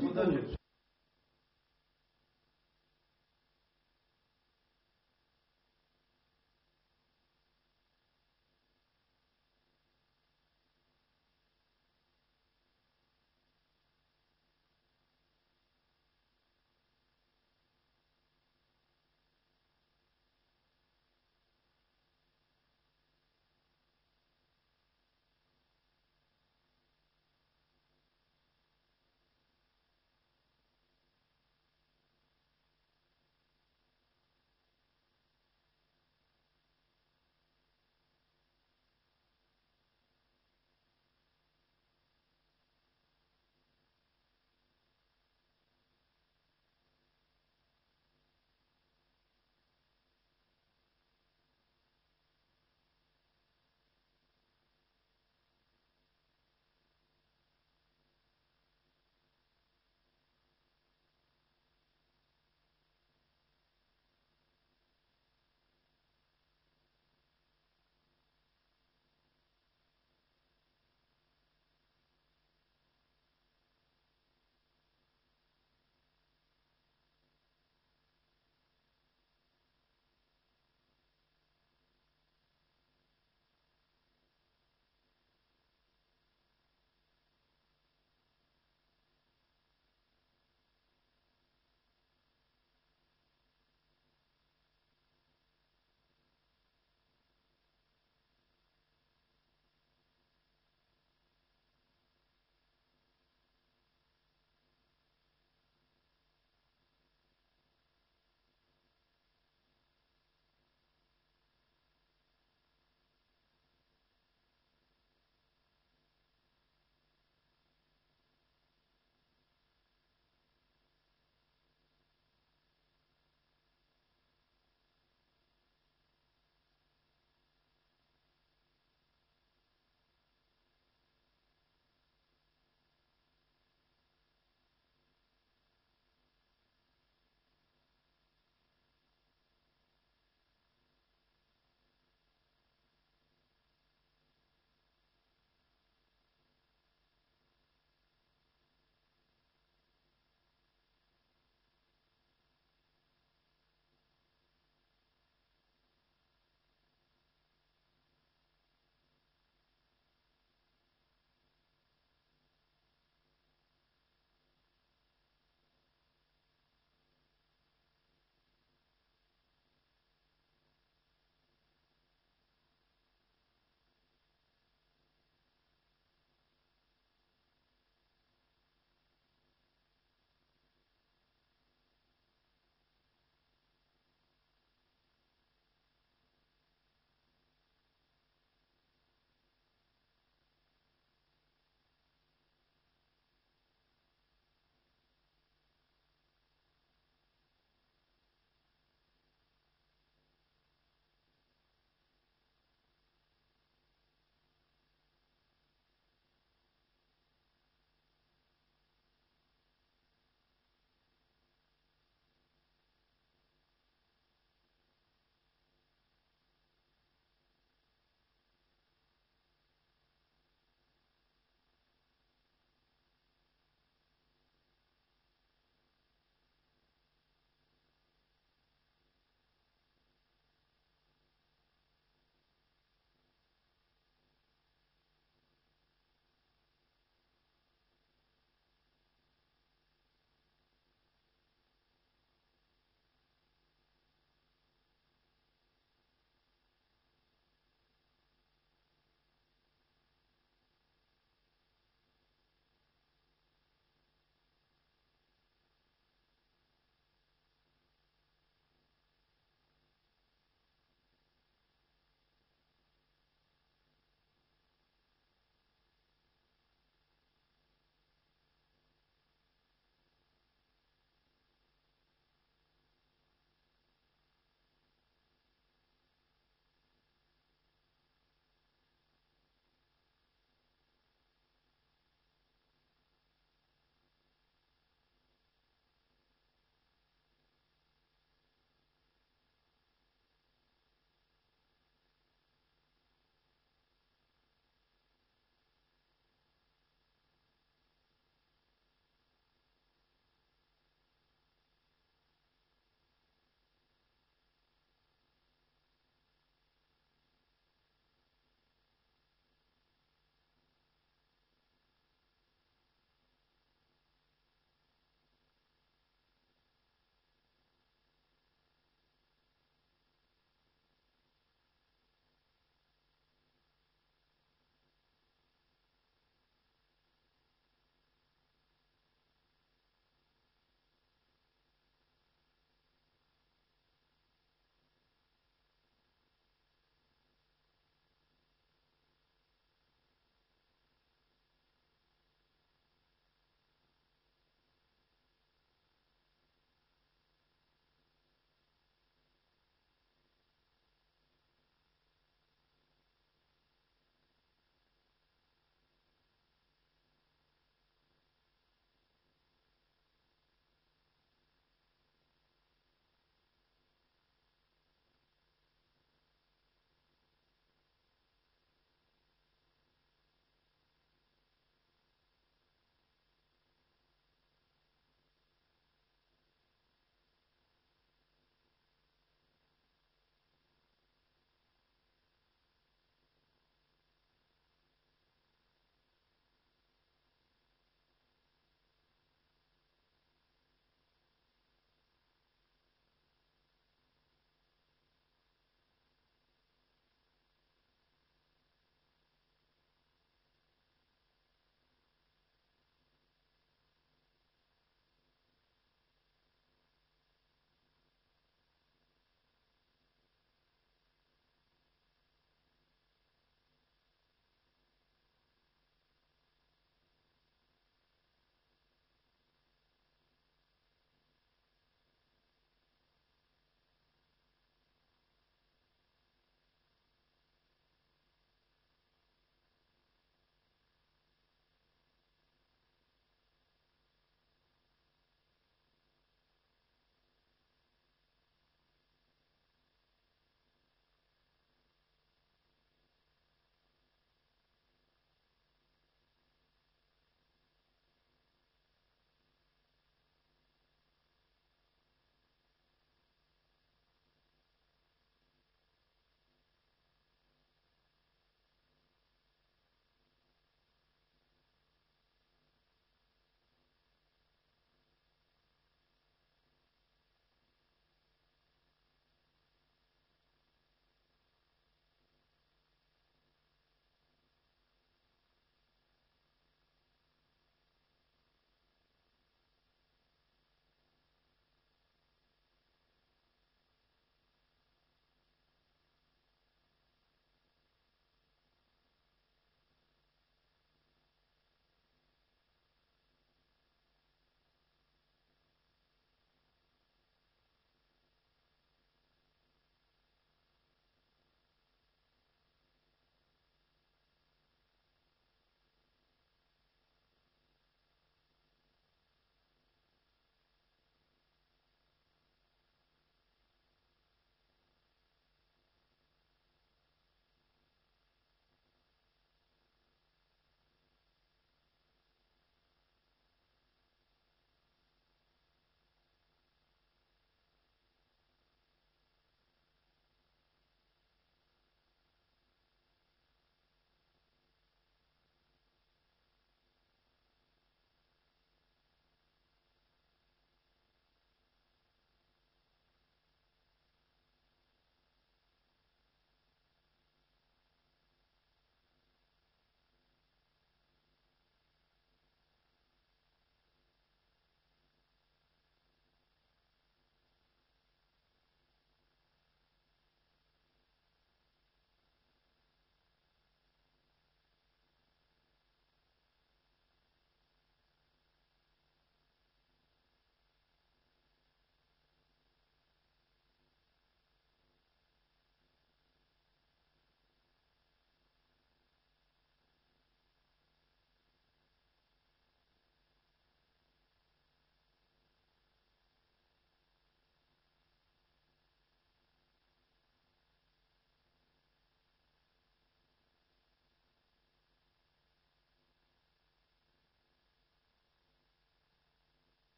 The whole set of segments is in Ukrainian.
будет.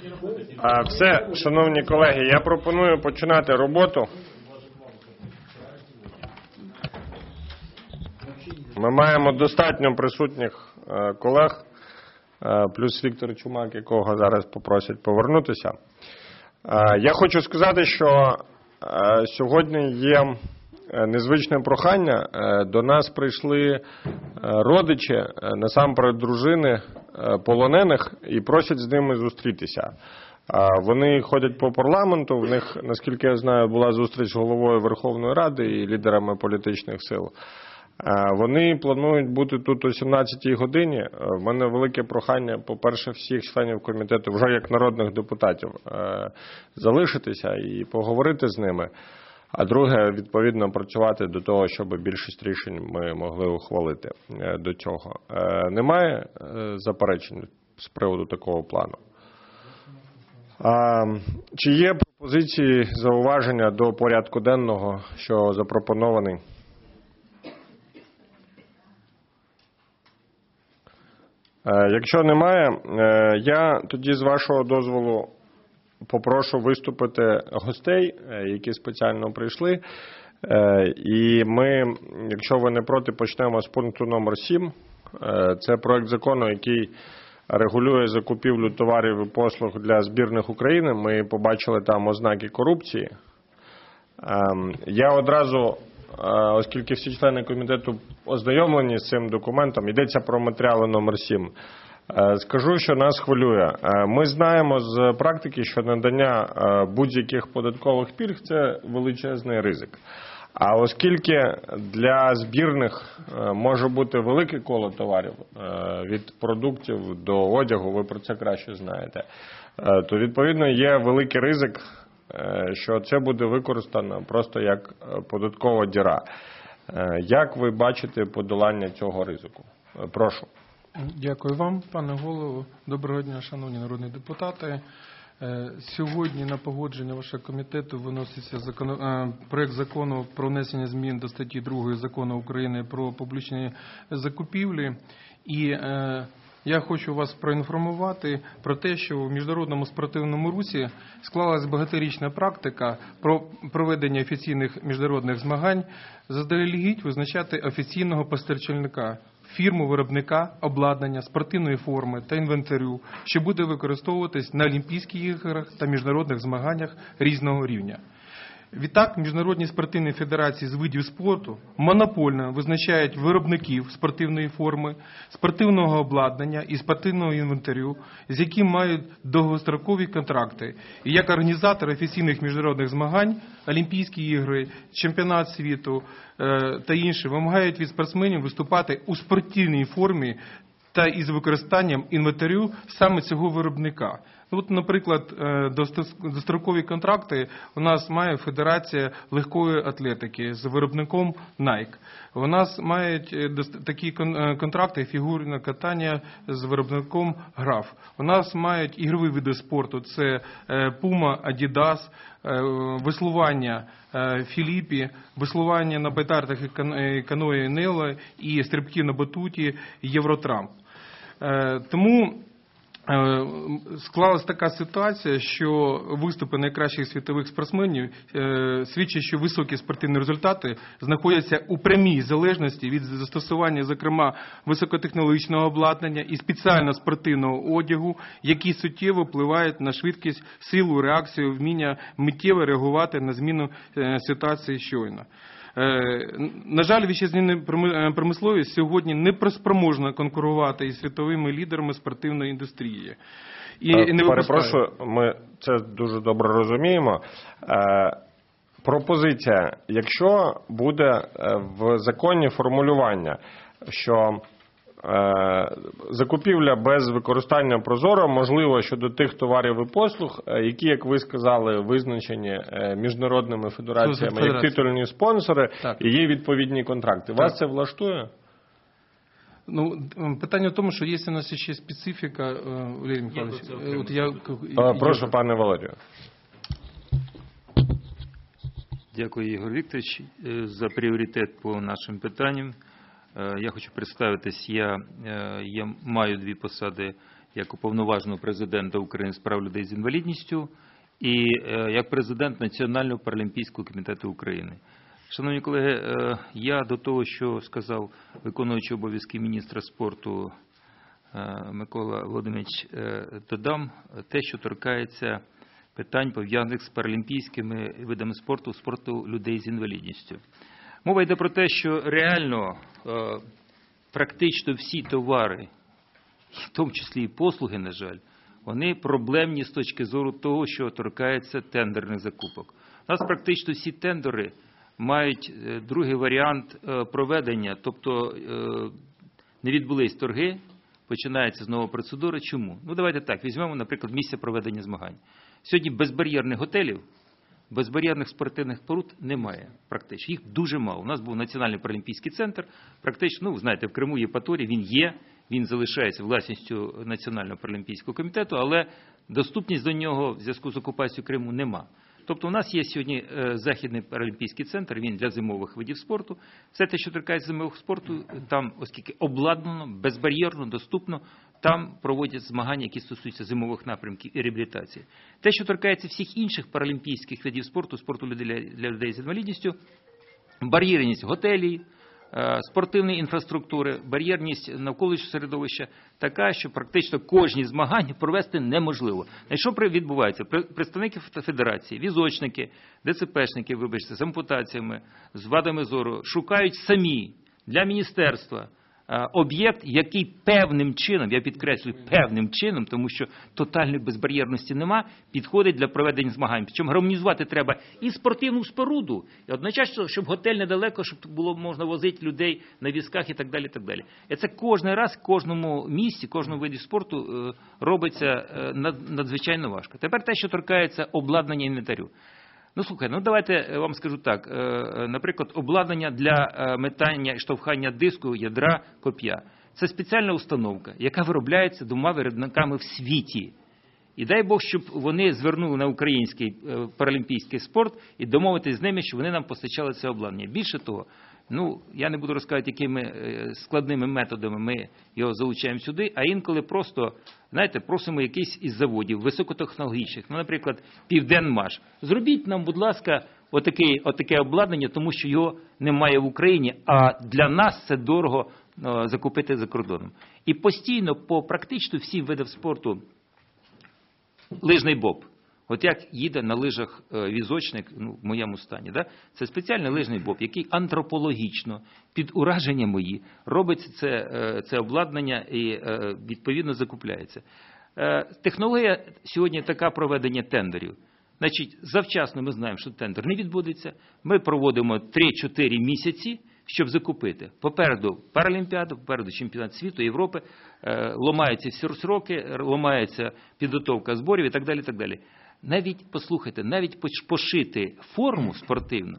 Все, шановні колеги, я пропоную починати роботу. Ми маємо достатньо присутніх колег, плюс Віктор Чумак, якого зараз попросять повернутися. Я хочу сказати, що сьогодні є незвичне прохання. До нас прийшли родичі, насамперед дружини полонених, і просять з ними зустрітися. Вони ходять по парламенту, в них, наскільки я знаю, була зустріч з головою Верховної Ради і лідерами політичних сил. Вони планують бути тут о 17-й годині. В мене велике прохання, по-перше, всіх членів комітету, вже як народних депутатів, залишитися і поговорити з ними. А друге, відповідно, працювати до того, щоб більшість рішень ми могли ухвалити до цього. Немає заперечень з приводу такого плану? Чи є пропозиції, зауваження до порядку денного, що запропонований? Якщо немає, я тоді, з вашого дозволу, попрошу виступити гостей, які спеціально прийшли. І ми, якщо ви не проти, почнемо з пункту номер 7. Це проект закону, який регулює закупівлю товарів і послуг для збірних України. Ми побачили там ознаки корупції. Я одразу, оскільки всі члени комітету ознайомлені з цим документом, йдеться про матеріали номер 7. Скажу, що нас хвилює. Ми знаємо з практики, що надання будь-яких податкових пільг – це величезний ризик. А оскільки для збірних може бути велике коло товарів, від продуктів до одягу, ви про це краще знаєте, то відповідно є великий ризик, що це буде використано просто як податкова діра. Як ви бачите подолання цього ризику? Прошу. Дякую вам, пане голово. Доброго дня, шановні народні депутати. Сьогодні на погодження вашого комітету виноситься проект закону про внесення змін до статті 2 Закону України про публічні закупівлі. І я хочу вас проінформувати про те, що в міжнародному спортивному русі склалась багаторічна практика про проведення офіційних міжнародних змагань, заздалегідь визначати офіційного постачальника, фірму виробника обладнання, спортивної форми та інвентарю, що буде використовуватись на Олімпійських іграх та міжнародних змаганнях різного рівня. Відтак, міжнародні спортивні федерації з видів спорту монопольно визначають виробників спортивної форми, спортивного обладнання і спортивного інвентарю, з яким мають довгострокові контракти. І як організатор офіційних міжнародних змагань, Олімпійські ігри, чемпіонат світу та інші вимагають від спортсменів виступати у спортивній формі та із використанням інвентарю саме цього виробника. От, наприклад, дострокові контракти у нас має Федерація легкої атлетики з виробником Nike. У нас мають такі контракти фігурне катання з виробником Граф. У нас мають ігрові види спорту, це Puma, Adidas, веслування Філіпі, веслування на байтартах і каної Нело і стрибки на батуті Євротрамп. Тому склалась така ситуація, що виступи найкращих світових спортсменів свідчать, що високі спортивні результати знаходяться у прямій залежності від застосування, зокрема, високотехнологічного обладнання і спеціально спортивного одягу, які суттєво впливають на швидкість, силу, реакцію, вміння миттєво реагувати на зміну ситуації щойно. На жаль, вітчизняна промисловість сьогодні не спроможна конкурувати із світовими лідерами спортивної індустрії. Перепрошую, ми це дуже добре розуміємо. Пропозиція, якщо буде в законі формулювання, що закупівля без використання ProZorro можливо щодо тих товарів і послуг, які, як ви сказали, визначені міжнародними федераціями як титульні спонсори, так, і є відповідні контракти. Вас це влаштує? Ну, питання в тому, що є у нас ще специфіка, Валерій Михайлович. Прошу, пане Валерію. Дякую, Ігор Вікторович, за пріоритет по нашим питанням. Я хочу представитись, я маю 2 посади як уповноваженого президента України з прав людей з інвалідністю і як президент Національного паралімпійського комітету України. Шановні колеги, я до того, що сказав виконуючий обов'язки міністра спорту Микола Володимирович, додам те, що торкається питань, пов'язаних з паралімпійськими видами спорту людей з інвалідністю. Мова йде про те, що реально практично всі товари, в тому числі і послуги, на жаль, вони проблемні з точки зору того, що торкається тендерних закупок. У нас практично всі тендери мають другий варіант проведення, тобто не відбулись торги, починається знову процедура. Чому? Ну, давайте так, візьмемо, наприклад, місце проведення змагань. Сьогодні безбар'єрних готелів, безбар'єрних спортивних споруд немає практично. Їх дуже мало. У нас був Національний паралімпійський центр, практично, ви знаєте, в Криму Євпаторії, він є, він залишається власністю Національного паралімпійського комітету, але доступність до нього в зв'язку з окупацією Криму нема. Тобто у нас є сьогодні Західний паралімпійський центр, він для зимових видів спорту. Все те, що торкається зимових спорту, там, оскільки обладнано, безбар'єрно, доступно, там проводять змагання, які стосуються зимових напрямків і реабілітації. Те, що торкається всіх інших паралімпійських видів спорту для людей з інвалідністю, бар'єрність готелів, спортивної інфраструктури, бар'єрність навколишнього середовища така, що практично кожні змагання провести неможливо. Що відбувається? Представники федерації, візочники, ДЦПшники, вибачте, з ампутаціями, з вадами зору, шукають самі для міністерства об'єкт, який певним чином, я підкреслюю, певним чином, тому що тотальної безбар'єрності нема, підходить для проведення змагань. Причому гармонізувати треба і спортивну споруду, і одночасно, щоб готель недалеко, щоб було можна возити людей на візках і так далі, і так далі. І це кожен раз, в кожному місці, кожному виді спорту робиться надзвичайно важко. Тепер те, що торкається обладнання інвентарю. Ну, слухай, давайте я вам скажу так. Наприклад, обладнання для метання і штовхання диску, ядра, коп'я. Це спеціальна установка, яка виробляється двома виробниками в світі. І дай Бог, щоб вони звернули на український паралімпійський спорт і домовитись з ними, щоб вони нам постачали це обладнання. Більше того, я не буду розказувати, якими складними методами ми його залучаємо сюди, а інколи просто, знаєте, просимо якийсь із заводів високотехнологічних, наприклад, Південмаш. Зробіть нам, будь ласка, отаке обладнання, тому що його немає в Україні, а для нас це дорого закупити за кордоном. І постійно по практично всім видам спорту лижний боб. От як їде на лижах візочник, в моєму стані, це спеціальний лижний боб, який антропологічно, під ураження мої, робить це обладнання і відповідно закупляється. Технологія сьогодні така проведення тендерів. Значить, завчасно ми знаємо, що тендер не відбудеться. Ми проводимо 3-4 місяці, щоб закупити. Попереду Паралімпіада, попереду Чемпіонат світу, Європи, ламаються всі сроки, ламається підготовка зборів і так далі, і так далі. Навіть, послухайте, навіть пошити форму спортивну,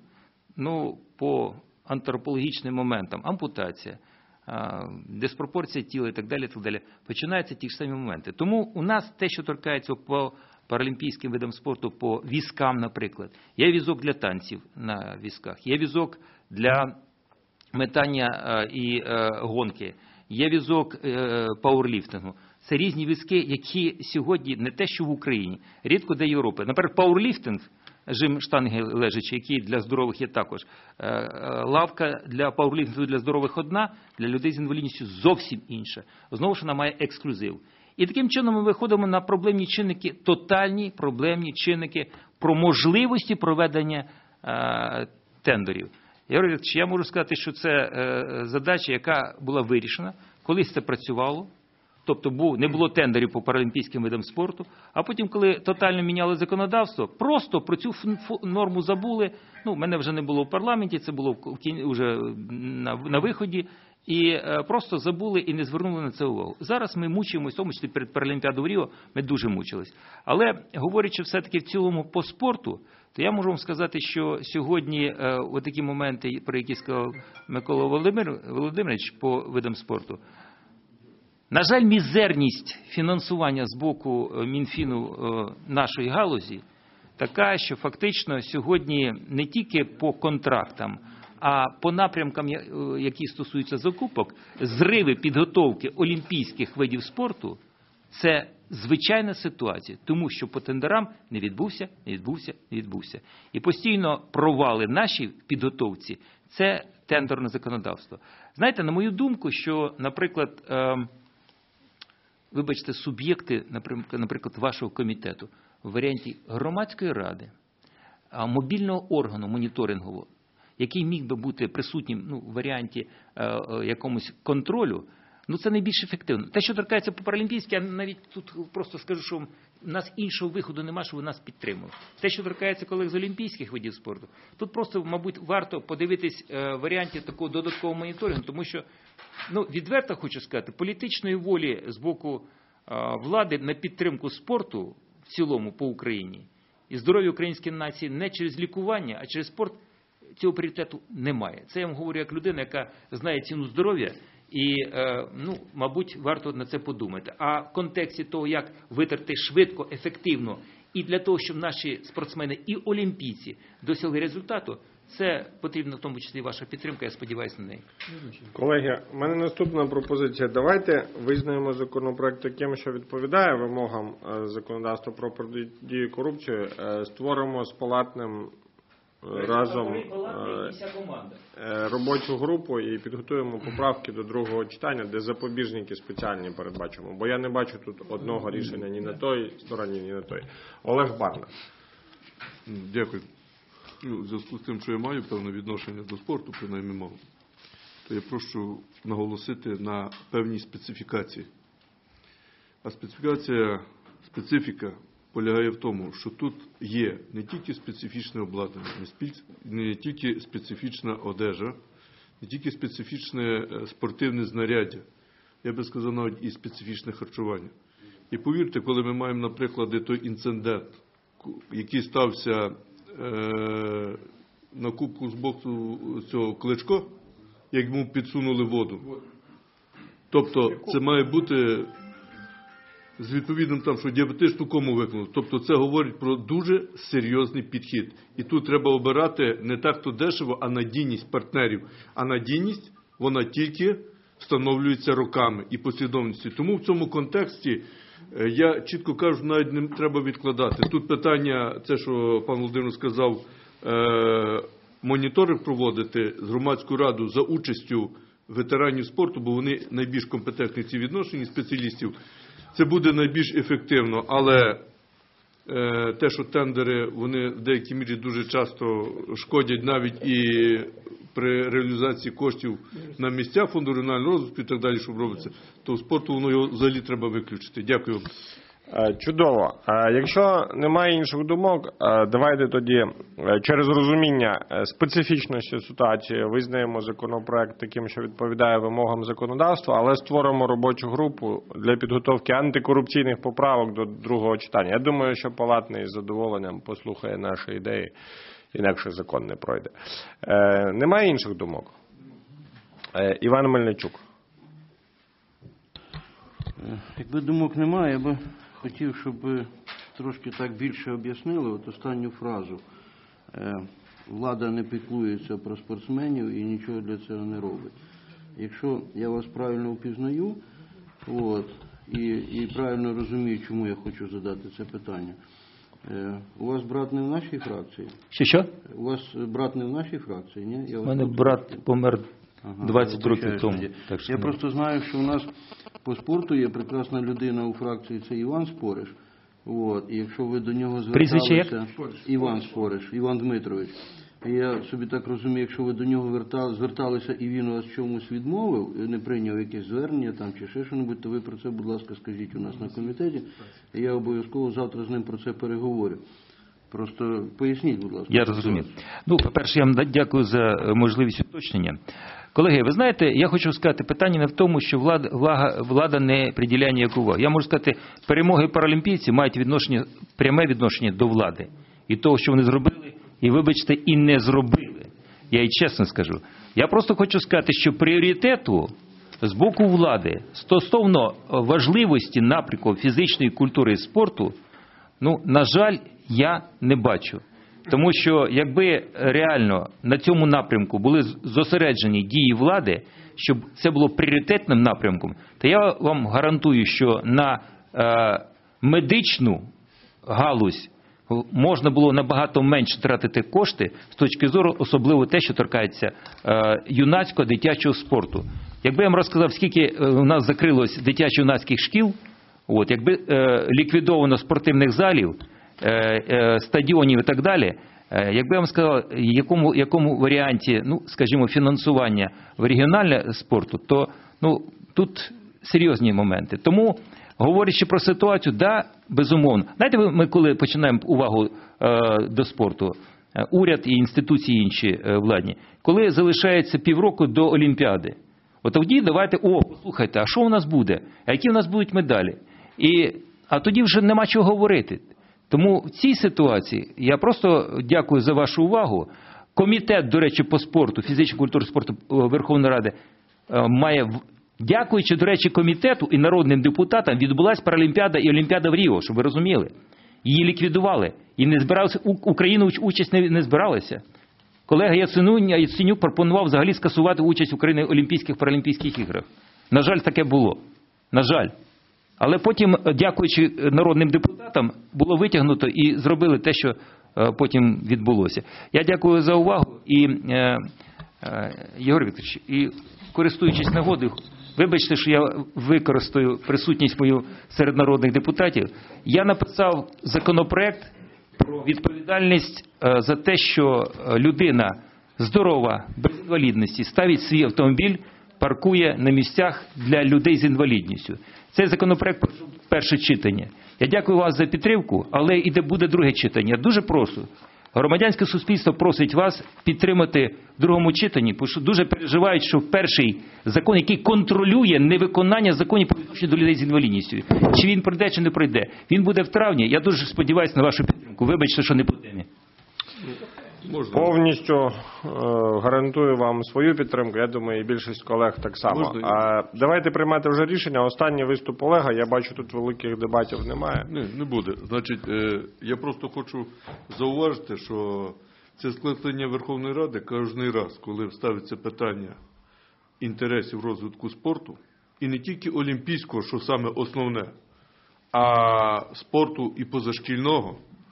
по антропологічним моментам, ампутація, диспропорція тіла і так далі, починаються ті ж самі моменти. Тому у нас те, що торкається по паралімпійським видам спорту, по візкам, наприклад, є візок для танців на візках, є візок для метання і гонки, є візок пауерліфтингу. Це різні візки, які сьогодні не те, що в Україні, рідко де Європи. Наприклад, пауерліфтинг, жим штанги лежачі, який для здорових є також. Лавка для пауерліфтингу для здорових одна, для людей з інвалідністю зовсім інша. Знову ж вона має ексклюзив. І таким чином ми виходимо на проблемні чинники, тотальні проблемні чинники про можливості проведення тендерів. Я можу сказати, що це задача, яка була вирішена, колись це працювало. Тобто не було тендерів по паралімпійським видам спорту, а потім, коли тотально міняли законодавство, просто про цю норму забули. Мене вже не було в парламенті, це було вже на виході, і просто забули і не звернули на це увагу. Зараз ми мучимося, в тому числі перед Паралімпіадою в Ріо, ми дуже мучились. Але, говорячи все-таки в цілому по спорту, то я можу вам сказати, що сьогодні такі моменти, про які сказав Микола Володимирович по видам спорту, на жаль, мізерність фінансування з боку Мінфіну нашої галузі така, що фактично сьогодні не тільки по контрактам, а по напрямкам, які стосуються закупок, зриви підготовки олімпійських видів спорту Це звичайна ситуація, тому що по тендерам не відбувся. І постійно провали наші в підготовці – це тендерне законодавство. Знаєте, на мою думку, що, наприклад, вибачте, суб'єкти, наприклад, вашого комітету в варіанті громадської ради, мобільного органу моніторингового, який міг би бути присутнім в варіанті якомусь контролю, це найбільш ефективно. Те, що торкається по паралімпійській, я навіть тут просто скажу, що в нас іншого виходу немає, щоб ви нас підтримали. Те, що торкається колег з олімпійських видів спорту, тут просто, мабуть, варто подивитись в варіанті такого додаткового моніторингу, тому що, відверто хочу сказати, політичної волі з боку влади на підтримку спорту в цілому по Україні і здоров'я української нації не через лікування, а через спорт, цього пріоритету немає. Це я вам говорю як людина, яка знає ціну здоров'я. І, мабуть, варто на це подумати. А в контексті того, як витерти швидко, ефективно, і для того, щоб наші спортсмени і олімпійці досягли результату, це потрібна в тому числі ваша підтримка, я сподіваюся на неї. Колеги, у мене наступна пропозиція. Давайте визнаємо законопроект таким, що відповідає вимогам законодавства про протидію корупції, створимо з Палатним разом робочу групу і підготуємо поправки до другого читання, де запобіжники спеціальні передбачимо. Бо я не бачу тут одного рішення ні на той стороні, ні на той. Олег Барна. Дякую. В зв'язку з тим, що я маю певне відношення до спорту, принаймні мав, то я прошу наголосити на певній специфікації. А специфіка полягає в тому, що тут є не тільки специфічне обладнання, не тільки специфічна одежа, не тільки специфічне спортивне знаряддя, я би сказав, навіть і специфічне харчування. І повірте, коли ми маємо, наприклад, той інцидент, який стався на кубку з боку цього Кличко, як йому підсунули воду. Тобто це має бути з відповідним там, що діабетичну кому виконали. Тобто це говорить про дуже серйозний підхід. І тут треба обирати не так то дешево, а надійність партнерів. А надійність, вона тільки встановлюється роками і послідовністю. Тому в цьому контексті я чітко кажу, навіть не треба відкладати. Тут питання, це що пан Володимир сказав, моніторинг проводити з громадською радою за участю ветеранів спорту, бо вони найбільш компетентні в цій відношенні, спеціалістів. Це буде найбільш ефективно, але те, що тендери, вони в деякій мірі дуже часто шкодять навіть і при реалізації коштів на місця фонду регіонального розвитку і так далі, що робиться, то в спорту воно його взагалі треба виключити. Дякую. Чудово. Якщо немає інших думок, давайте тоді через розуміння специфічності ситуації визнаємо законопроект таким, що відповідає вимогам законодавства, але створимо робочу групу для підготовки антикорупційних поправок до другого читання. Я думаю, що Палатний з задоволенням послухає наші ідеї, інакше закон не пройде. Немає інших думок? Іван Мельничук. Якби думок немає, я би хотів, щоб трошки так більше об'яснили от останню фразу. Влада не піклується про спортсменів і нічого для цього не робить. Якщо я вас правильно впізнаю, і правильно розумію, чому я хочу задати це питання. У вас брат не в нашій фракції? Що? У вас брат не в нашій фракції, ні? У мене брат помер 20 років тому. Я просто знаю, що у нас по спорту є прекрасна людина у фракції, це Іван Спориш. І якщо ви до нього зверталися... Іван Спориш, Іван Дмитрович. Я собі так розумію, якщо ви до нього зверталися і він вас чомусь відмовив, не прийняв якесь звернення там чи ще що-небудь, то ви про це, будь ласка, скажіть у нас на комітеті. І я обов'язково завтра з ним про це переговорю. Просто поясніть, будь ласка. Я розумію. По-перше, я вам дякую за можливість уточнення. Колеги, ви знаєте, я хочу сказати, питання не в тому, що влада не приділяє ніяку увагу. Я можу сказати, перемоги паралімпійців мають пряме відношення до влади. І того, що вони зробили, і, вибачте, і не зробили. Я і чесно скажу. Я просто хочу сказати, що пріоритету з боку влади стосовно важливості напрямку фізичної культури і спорту, на жаль, я не бачу. Тому що якби реально на цьому напрямку були зосереджені дії влади, щоб це було пріоритетним напрямком, то я вам гарантую, що на медичну галузь можна було набагато менше тратити кошти з точки зору, особливо те, що торкається юнацького дитячого спорту. Якби я вам розказав, скільки у нас закрилось дитячо-юнацьких шкіл, якби ліквідовано спортивних залів, стадіонів і так далі, якби я вам сказав, якому варіанті, скажімо, фінансування в регіональне спорту, то тут серйозні моменти. Тому, говорячи про ситуацію, да, безумовно. Знаєте, ми коли починаємо увагу до спорту, уряд і інституції інші владні, коли залишається півроку до Олімпіади, тоді давайте, послухайте, а що у нас буде? А які у нас будуть медалі? А тоді вже нема чого говорити. Тому в цій ситуації я просто дякую за вашу увагу. Комітет, до речі, по спорту, фізичній культурі спорту Верховної Ради має, дякуючи, до речі, комітету і народним депутатам, відбулась Паралімпіада і Олімпіада в Ріо, щоб ви розуміли. Її ліквідували. І не збиралися, Україна участь не збиралася. Колега Яценюк пропонував взагалі скасувати участь України в Олімпійських, Паралімпійських іграх. На жаль, таке було. На жаль. Але потім, дякуючи народним депутатам, було витягнуто і зробили те, що потім відбулося. Я дякую за увагу. І, Єгор Вікторович, і користуючись нагодою, вибачте, що я використаю присутність мою серед народних депутатів, я написав законопроект про відповідальність за те, що людина здорова, без інвалідності, ставить свій автомобіль, паркує на місцях для людей з інвалідністю. Цей законопроект пройшов перше читання. Я дякую вас за підтримку, але буде друге читання. Я дуже прошу. Громадянське суспільство просить вас підтримати в другому читанні, тому що дуже переживають, що перший закон, який контролює невиконання законів по відношенню до людей з інвалідністю, чи він пройде, чи не пройде, він буде в травні. Я дуже сподіваюся на вашу підтримку. Вибачте, що не по темі. Повністю гарантую вам свою підтримку, я думаю, і більшість колег так само. Давайте приймати вже рішення. Останній виступ Олега, я бачу, тут великих дебатів немає. Не буде. Значить, я просто хочу зауважити, що це скликання Верховної Ради кожен раз, коли ставиться питання інтересів розвитку спорту, і не тільки олімпійського, що саме основне, а спорту і позашкільного,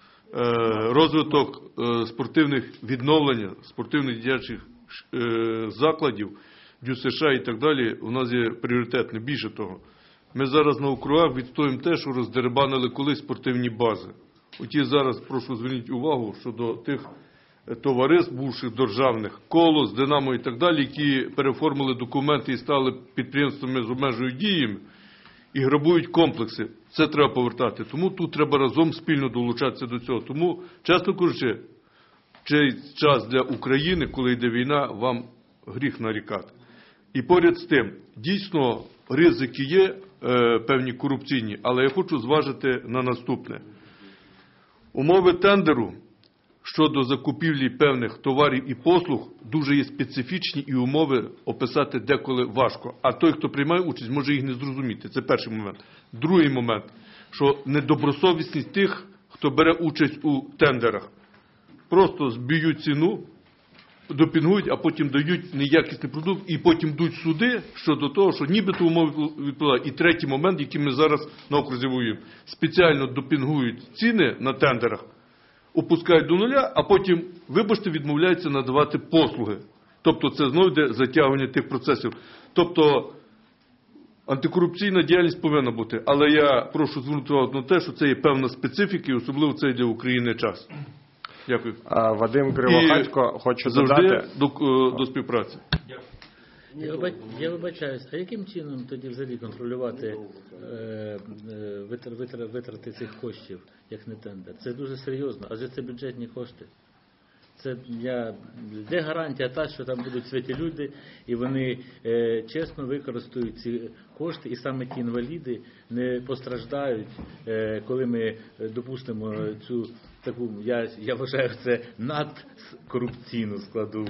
розвиток спортивних відновлення, спортивних дитячих закладів, ДЮСШ і так далі, у нас є пріоритетне. Більше того, ми зараз на округах відстоїмо те, що роздерибанили колись спортивні бази. Оті зараз, прошу зверніть увагу, щодо тих товариств бувших державних, «Колос», «Динамо» і так далі, які переформили документи і стали підприємствами з обмеженою дією, і грабують комплекси. Це треба повертати. Тому тут треба разом спільно долучатися до цього. Тому, чесно кажучи, цей час для України, коли йде війна, вам гріх нарікати. І поряд з тим, дійсно, ризики є певні корупційні, але я хочу зважити на наступне. Умови тендеру щодо закупівлі певних товарів і послуг дуже є специфічні, і умови описати деколи важко. А той, хто приймає участь, може їх не зрозуміти. Це перший момент. Другий момент, що недобросовісність тих, хто бере участь у тендерах. Просто зб'ють ціну, допінгують, а потім дають неякісний продукт, і потім йдуть суди щодо того, що нібито умови відповідають. І третій момент, який ми зараз на окрузі воюємо. Спеціально допінгують ціни на тендерах, опускають до нуля, а потім, вибачте, відмовляються надавати послуги. Тобто це знову йде затягування тих процесів. Тобто антикорупційна діяльність повинна бути. Але я прошу звернути увагу на те, що це є певна специфіка, і особливо це для України час. Дякую. Вадим Кривохатько хоче додати. До співпраці. Я вибачаюсь, а яким чином тоді взагалі контролювати витрати цих коштів, як не тендер? Це дуже серйозно, адже це бюджетні кошти. Де гарантія та, що там будуть святі люди, і вони чесно використають ці кошти, і саме ті інваліди не постраждають, коли ми допустимо цю таку, я вважаю, це надкорупційну складову.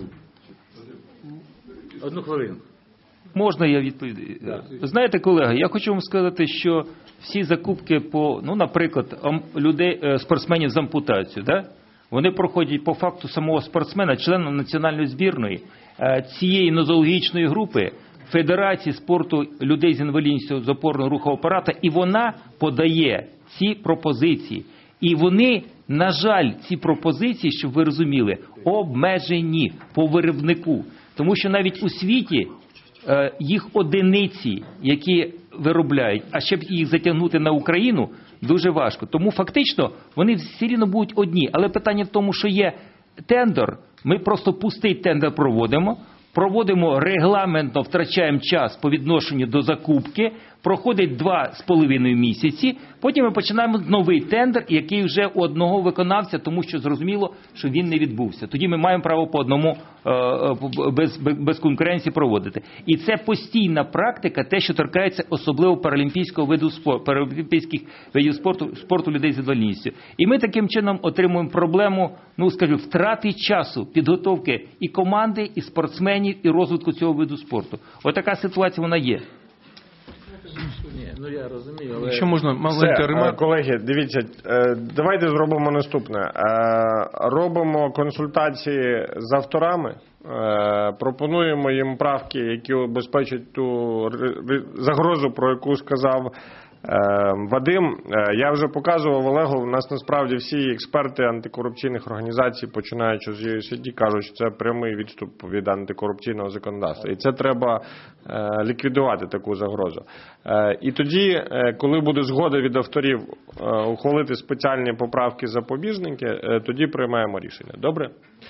Одну хвилину. Можна я відповідаю? Знаєте, колеги, я хочу вам сказати, що всі закупки по, наприклад, людей, спортсменів з ампутацією, да? Вони проходять по факту самого спортсмена, члена національної збірної цієї нозологічної групи, Федерації спорту людей з інвалідністю з опорно-рухового апарата, і вона подає ці пропозиції. І вони, на жаль, ці пропозиції, щоб ви розуміли, обмежені по виробнику. Тому що навіть у світі їх одиниці, які виробляють, а щоб їх затягнути на Україну, дуже важко. Тому фактично вони все рівно будуть одні. Але питання в тому, що є тендер, ми просто пустий тендер проводимо регламентно, втрачаємо час по відношенню до закупки, проходить 2,5 місяці, потім ми починаємо новий тендер, який вже у одного виконавця, тому що зрозуміло, що він не відбувся. Тоді ми маємо право по одному без конкуренції проводити. І це постійна практика, те, що торкається особливо паралімпійського виду спорту, паралімпійських видів спорту людей з інвалідністю. І ми таким чином отримуємо проблему, втрати часу, підготовки і команди, і спортсменів, і розвитку цього виду спорту. Отака ситуація вона є. Я розумію, але... Якщо можна, маленька ремарка. Колеги, дивіться, давайте зробимо наступне. Робимо консультації з авторами, пропонуємо їм правки, які обезпечать ту загрозу, про яку сказав Вадим. Я вже показував Олегу, у нас насправді всі експерти антикорупційних організацій, починаючи з USAID, кажуть, що це прямий відступ від антикорупційного законодавства. І це треба ліквідувати, таку загрозу. І тоді, коли буде згода від авторів ухвалити спеціальні поправки-запобіжники, тоді приймаємо рішення. Добре?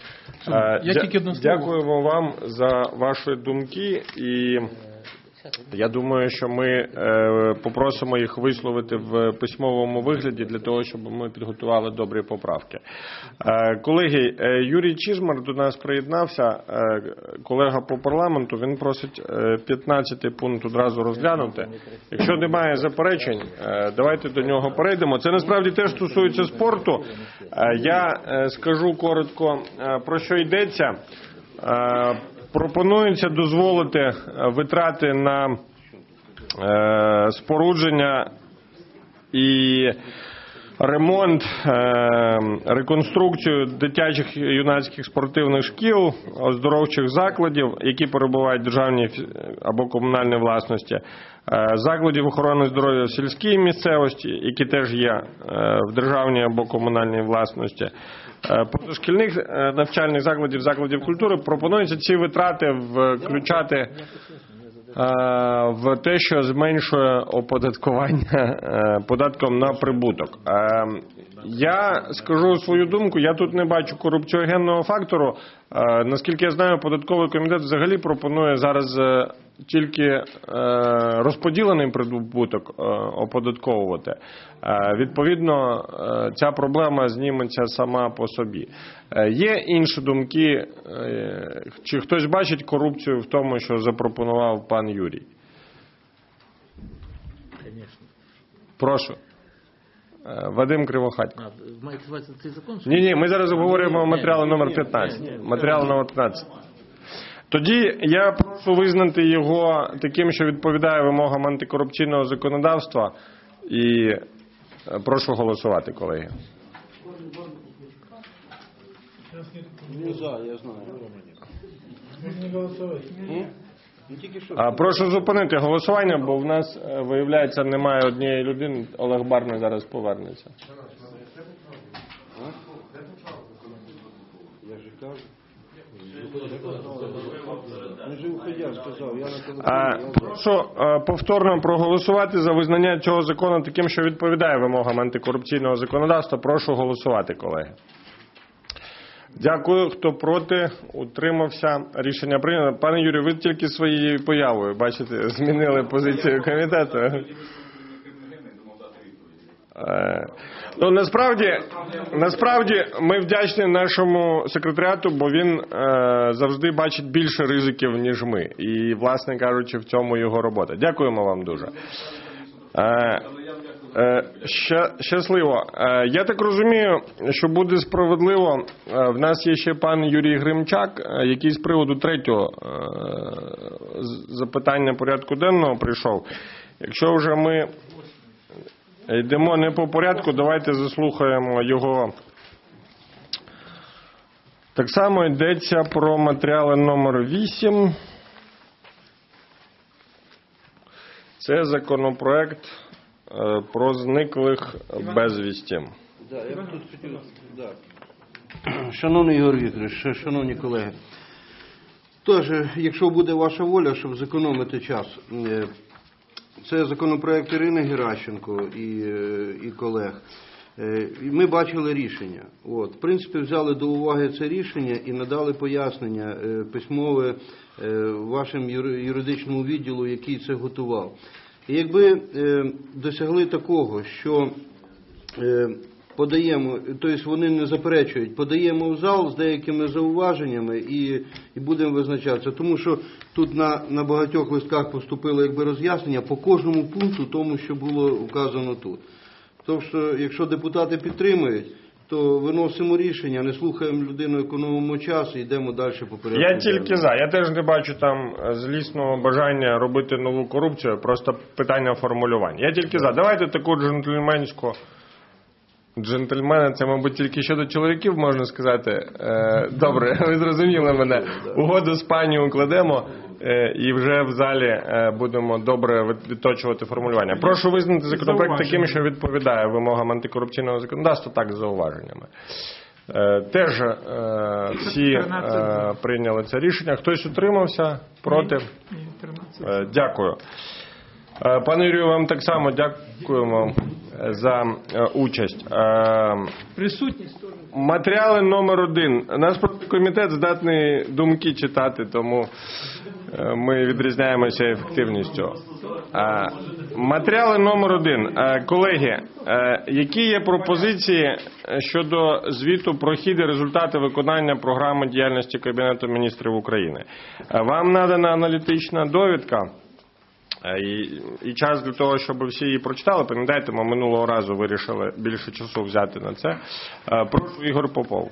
Дякуємо вам за ваші думки і... Я думаю, що ми попросимо їх висловити в письмовому вигляді для того, щоб ми підготували добрі поправки. Колеги, Юрій Чижмар до нас приєднався, колега по парламенту, він просить 15-й пункт одразу розглянути. Якщо немає заперечень, давайте до нього перейдемо. Це насправді теж стосується спорту. Я скажу коротко, про що йдеться. Пропонується дозволити витрати на спорудження і ремонт, реконструкцію дитячих і юнацьких спортивних шкіл, оздоровчих закладів, які перебувають в державній або комунальній власності, закладів охорони здоров'я в сільській місцевості, які теж є в державній або комунальній власності, позашкільних навчальних закладів, закладів культури. Пропонується ці витрати включати в те, що зменшує оподаткування податком на прибуток. Я скажу свою думку, я тут не бачу корупціогенного фактору. Наскільки я знаю, податковий комітет взагалі пропонує зараз тільки розподілений прибуток оподатковувати. Відповідно, ця проблема зніметься сама по собі. Є інші думки? Чи хтось бачить корупцію в тому, що запропонував пан Юрій? Звісно. Прошу. Вадим Кривохатько. Маєте звати цей закон? Ні, ми зараз говоримо матеріал номер 15. Матеріал номер 15. Тоді я прошу визнати його таким, що відповідає вимогам антикорупційного законодавства, і прошу голосувати, колеги. Не за, я знаю. Прошу зупинити голосування, бо в нас, виявляється, немає однієї людини. Олег Барна зараз повернеться. Я же кажу. Не же уходя сказав, я на телефоні. Прошу повторно проголосувати за визнання цього закону таким, що відповідає вимогам антикорупційного законодавства. Прошу голосувати, колеги. Дякую. Хто проти? Утримався. Рішення прийнято. Пане Юрію, ви тільки своєю появою, бачите, змінили позицію комітету. Ну, насправді ми вдячні нашому секретаріату, бо він завжди бачить більше ризиків, ніж ми. І, власне кажучи, в цьому його робота. Дякуємо вам дуже. Щасливо. Я так розумію, що буде справедливо. В нас є ще пан Юрій Гримчак, який з приводу третього запитання порядку денного прийшов. Якщо вже ми йдемо не по порядку, давайте заслухаємо його. Так само йдеться про матеріали номер 8. Це законопроект про зниклих безвісті. Да, я б тут хотів, да. Шановний Ігор Вікторович, шановні колеги, тож, якщо буде ваша воля, щоб зекономити час, це законопроект Ірини Геращенко і колег. Ми бачили рішення. В принципі, взяли до уваги це рішення і надали пояснення письмове вашому юридичному відділу, який це готував. І якби досягли такого, що подаємо, тобто вони не заперечують, подаємо в зал з деякими зауваженнями і будемо визначатися. Тому що тут на багатьох листках поступило якби роз'яснення по кожному пункту тому, що було вказано тут. Тобто, якщо депутати підтримують, то виносимо рішення, не слухаємо людину, економимо час і йдемо далі по порядку. Я тільки за. Я теж не бачу там злісного бажання робити нову корупцію, просто питання формулювання. Я тільки за. Давайте таку джентльменську. Джентльмени, це, мабуть, тільки щодо чоловіків, можна сказати. Добре, ви зрозуміли мене. Угоду з пані укладемо і вже в залі будемо добре відточувати формулювання. Прошу визнати законопроект таким, що відповідає вимогам антикорупційного законодавства, так, з зауваженнями. Теж всі прийняли це рішення. Хтось утримався? Проти? Дякую. Пане Юрію, вам так само дякуємо за участь. Присутність. Матеріали номер 1. Наш комітет здатний думки читати, тому ми відрізняємося ефективністю. Матеріали номер 1. Колеги, які є пропозиції щодо звіту про хід і результати виконання програми діяльності Кабінету міністрів України? Вам надана аналітична довідка. І час для того, щоб всі її прочитали. Пам'ятаєте, ми минулого разу вирішили більше часу взяти на це. Прошу, Ігор Попов.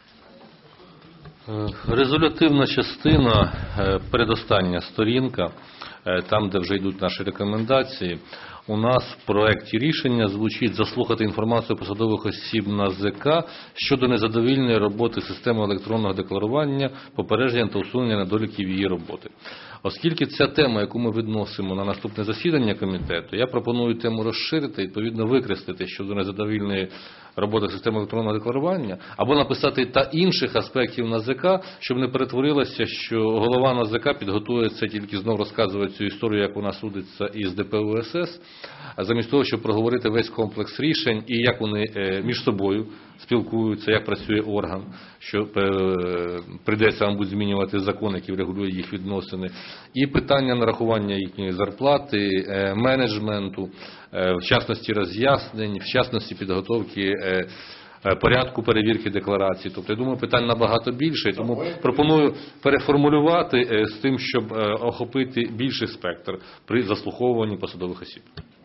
Резолютивна частина, передостання сторінка, там, де вже йдуть наші рекомендації, у нас в проєкті рішення звучить заслухати інформацію посадових осіб НАЗК щодо незадовільної роботи системи електронного декларування, попередження та усунення недоліків її роботи. Оскільки ця тема, яку ми відносимо на наступне засідання комітету, я пропоную тему розширити, відповідно викреслити щодо незадовільної роботи системи електронного декларування, або написати та інших аспектів НАЗК, щоб не перетворилося, що голова НАЗК підготується тільки знов розказувати цю історію, як вона судиться із ДП УСС, а замість того, щоб проговорити весь комплекс рішень і як вони між собою спілкуються, як працює орган, що прийдеться, мабуть, змінювати закон, який регулює їх відносини, і питання нарахування їхньої зарплати, менеджменту, в частності роз'яснень, в частності підготовки порядку перевірки декларацій. Тобто, я думаю, питань набагато більше, тому пропоную переформулювати з тим, щоб охопити більший спектр при заслуховуванні посадових осіб.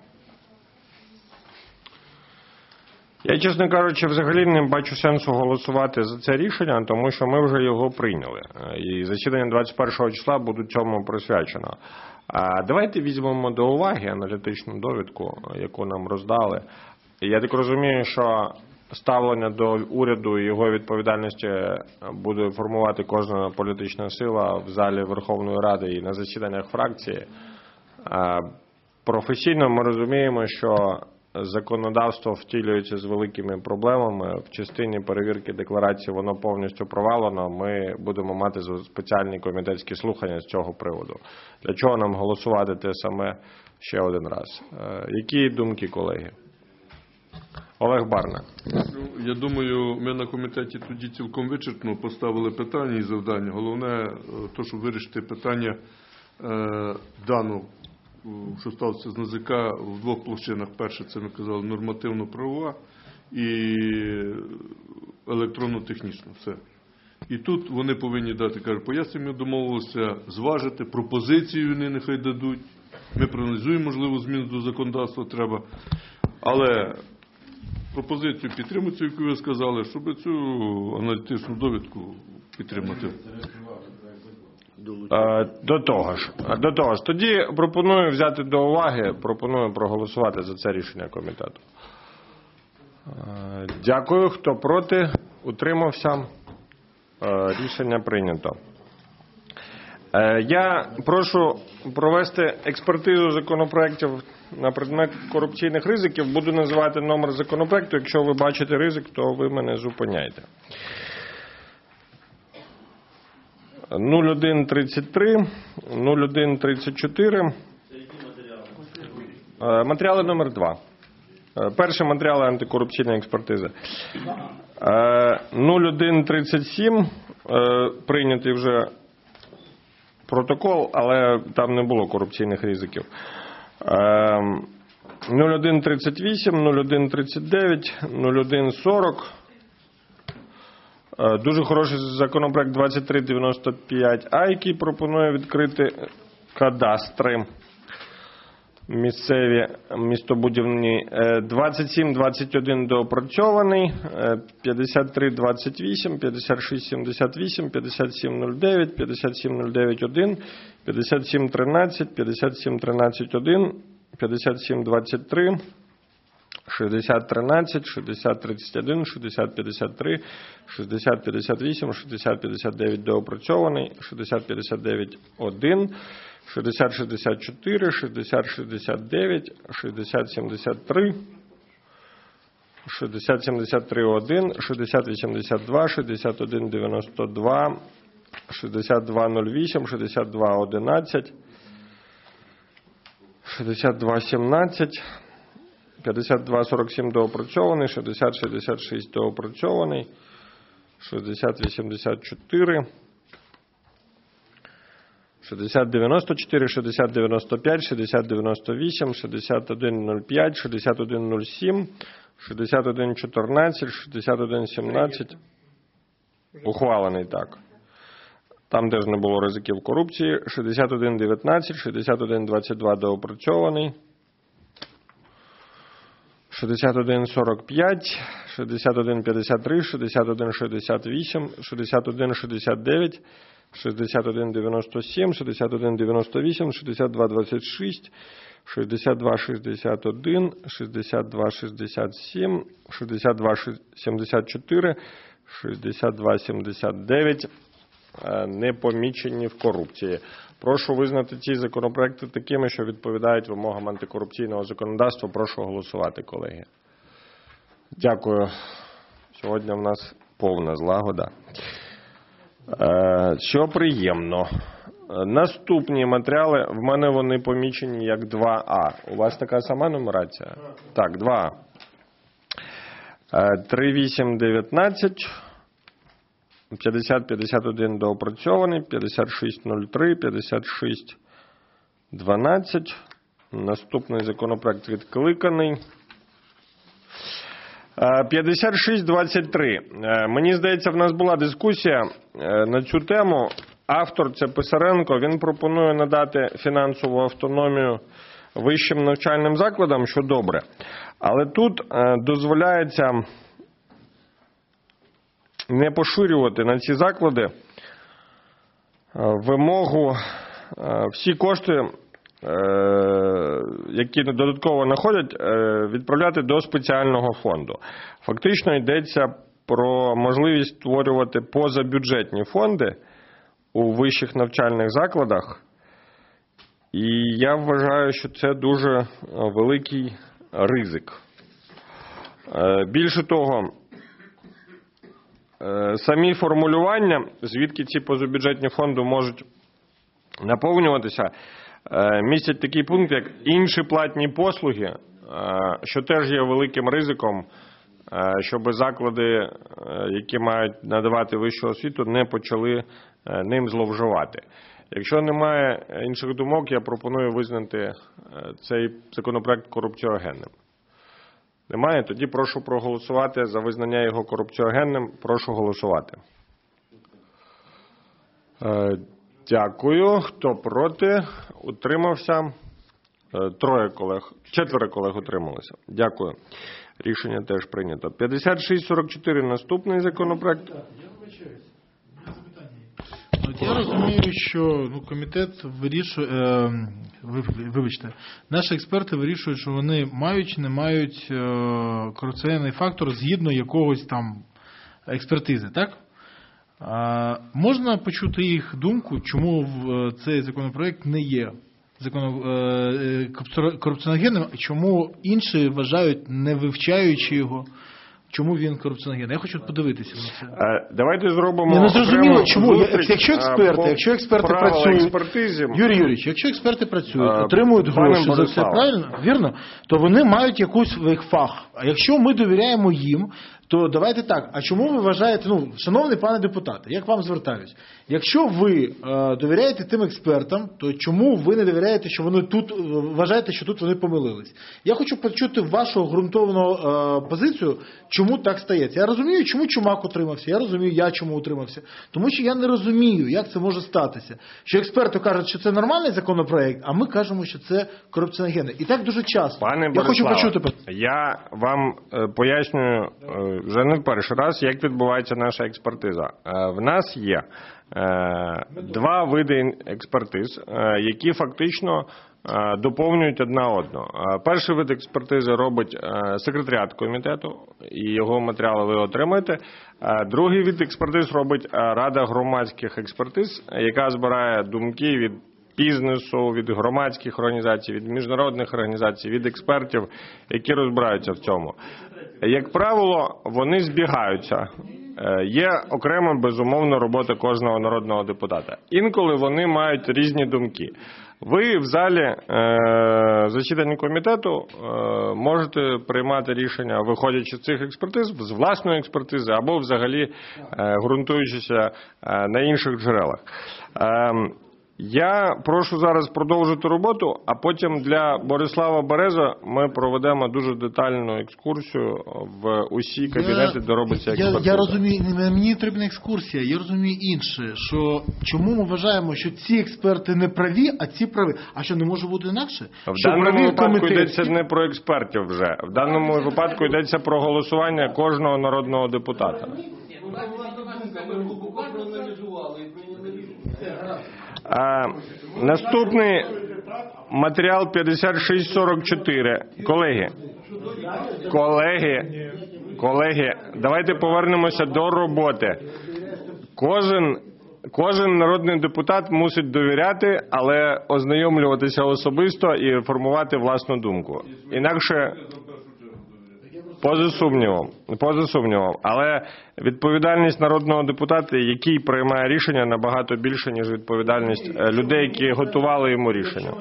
Я, чесно кажучи, взагалі не бачу сенсу голосувати за це рішення, тому що ми вже його прийняли. І засідання 21 числа буде цьому присвячено. Давайте візьмемо до уваги аналітичну довідку, яку нам роздали. Я так розумію, що ставлення до уряду і його відповідальності буде формувати кожна політична сила в залі Верховної Ради і на засіданнях фракції. Професійно ми розуміємо, що законодавство втілюється з великими проблемами. В частині перевірки декларації воно повністю провалено. Ми будемо мати спеціальні комітетські слухання з цього приводу. Для чого нам голосувати те саме ще один раз? Які думки, колеги? Олег Барна. Я думаю, ми на комітеті тоді цілком вичерпно поставили питання і завдання. Головне, то, щоб вирішити питання дану, що сталося з НАЗК в двох площинах. Перше, це ми казали, нормативно-правова і електронно-технічна. Все. І тут вони повинні дати, кажуть, пояснення, домовилися, зважити, пропозицію вони нехай дадуть. Ми проаналізуємо, можливо, зміни до законодавства треба. Але пропозицію підтримати, яку ви сказали, щоб цю аналітичну довідку підтримати. До того ж. Тоді пропоную взяти до уваги, пропоную проголосувати за це рішення комітету. Дякую. Хто проти? Утримався? Рішення прийнято. Я прошу провести експертизу законопроєктів на предмет корупційних ризиків. Буду називати номер законопроєкту. Якщо ви бачите ризик, то ви мене зупиняйте. 0133, 0134. Матеріали номер 2. Перший матеріал антикорупційної експертизи. 0137. Прийнятий вже протокол, але там не було корупційних ризиків. 0138, 0139, 0140. Дуже хороший законопроект 2395А, який пропонує відкрити кадастри місцеві, містобудівні. 2721 доопрацьований, 5328, 5678, 5709, 5709-1, 5713, 5713-1, 5723, 6013, 6031, 6053, 6058, 6059 доопрацьований, 6059-1, 6064, 6069, 6073, 6073-1, 6082, 6192, 6208, 6211, 6217, 5247 доопрацьований, 6066 доопрацьований, 6084, 6094, 6095, 6098, 6105, 6107, 6114, 6117. Ухвалений, так. Там теж не було ризиків корупції. 6119, 6122 доопрацьований. 6145, 6153, 6168, 6169, 6197, 6198, 6226, 6261, 6267, 6274, 6279 не помічені в корупції. Прошу визнати ці законопроекти такими, що відповідають вимогам антикорупційного законодавства. Прошу голосувати, колеги. Дякую. Сьогодні в нас повна злагода. Що приємно. Наступні матеріали, в мене вони помічені як 2А. У вас така сама нумерація? Так, 2А. 3819, 5051 доопрацьований, 5603, 5612. Наступний законопроект відкликаний. 5623. Мені здається, в нас була дискусія на цю тему. Автор, це Писаренко, він пропонує надати фінансову автономію вищим навчальним закладам, що добре. Але тут дозволяється не поширювати на ці заклади вимогу всі кошти, які додатково находять, відправляти до спеціального фонду. Фактично йдеться про можливість створювати позабюджетні фонди у вищих навчальних закладах. І я вважаю, що це дуже великий ризик. Більше того, самі формулювання, звідки ці позабюджетні фонди можуть наповнюватися, містять такий пункт, як інші платні послуги, що теж є великим ризиком, щоб заклади, які мають надавати вищу освіту, не почали ним зловживати. Якщо немає інших думок, я пропоную визнати цей законопроект корупціогенним. Немає? Тоді прошу проголосувати за визнання його корупціогенним. Прошу голосувати. Дякую. Хто проти? Утримався? 4 колег утрималися. Дякую. Рішення теж прийнято. 5644 наступний законопроект. Я розумію, що комітет вирішує, вибачте, наші експерти вирішують, що вони мають чи не мають корупційний фактор згідно якогось там експертизи, так? Можна почути їх думку, чому цей законопроект не є корупціоногенним, а чому інші вважають, не вивчаючи його, чому він корупціоногенний? Я хочу подивитися на це. Давайте зробимо... Не зрозуміло, чому? Зустріч, Якщо експерти працюють... експертизі... Юрій Юрійович, якщо експерти працюють, отримують гроші за це, правильно? Вірно? То вони мають якийсь фах. А якщо ми довіряємо їм, то давайте так, а чому ви вважаєте, шановний пане депутате, як вам звертаюсь, якщо ви довіряєте тим експертам, то чому ви не довіряєте, що вони тут, вважаєте, що тут вони помилились? Я хочу почути вашу ґрунтовну позицію, чому так стається. Я розумію, чому Чумак утримався, я розумію, я чому утримався. Тому що я не розумію, як це може статися. Що експерти кажуть, що це нормальний законопроект, а ми кажемо, що це корупціоногенний. І так дуже часто. Пане я хочу почути. Я вам пояснюю вже не в перший раз, як відбувається наша експертиза. В нас є два види експертиз, які фактично доповнюють одна одну. Перший вид експертизи робить секретаріат комітету, і його матеріали ви отримаєте. Другий вид експертиз робить Рада громадських експертиз, яка збирає думки від бізнесу, від громадських організацій, від міжнародних організацій, від експертів, які розбираються в цьому. Як правило, вони збігаються. Є окрема, безумовно, робота кожного народного депутата. Інколи вони мають різні думки. Ви в залі засідання комітету можете приймати рішення, виходячи з цих експертиз, з власної експертизи або взагалі ґрунтуючися на інших джерелах. Я прошу зараз продовжити роботу, а потім для Борислава Берези ми проведемо дуже детальну екскурсію в усі кабінети, де робиться експертиза. Я розумію, мені потрібна екскурсія, я розумію інше, що чому ми вважаємо, що ці експерти не праві, а ці праві. А що, не може бути інакше? В даному випадку йдеться не про експертів вже. В даному випадку йдеться про голосування кожного народного депутата. Наступний матеріал 5644. Колеги, давайте повернемося до роботи. Кожен народний депутат мусить довіряти, але ознайомлюватися особисто і формувати власну думку. Інакше поза сумнівом. Але відповідальність народного депутата, який приймає рішення, набагато більше, ніж відповідальність людей, які готували йому рішення.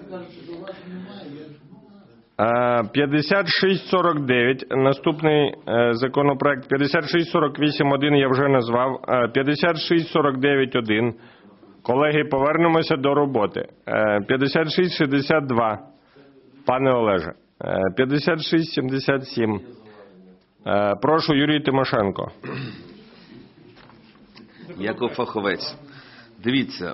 5649, наступний законопроект, 5648-1 я вже назвав, 5649-1. Колеги, повернемося до роботи. 5662, пане Олеже. 5677. Прошу, Юрій Тимошенко. Як фаховець. Дивіться,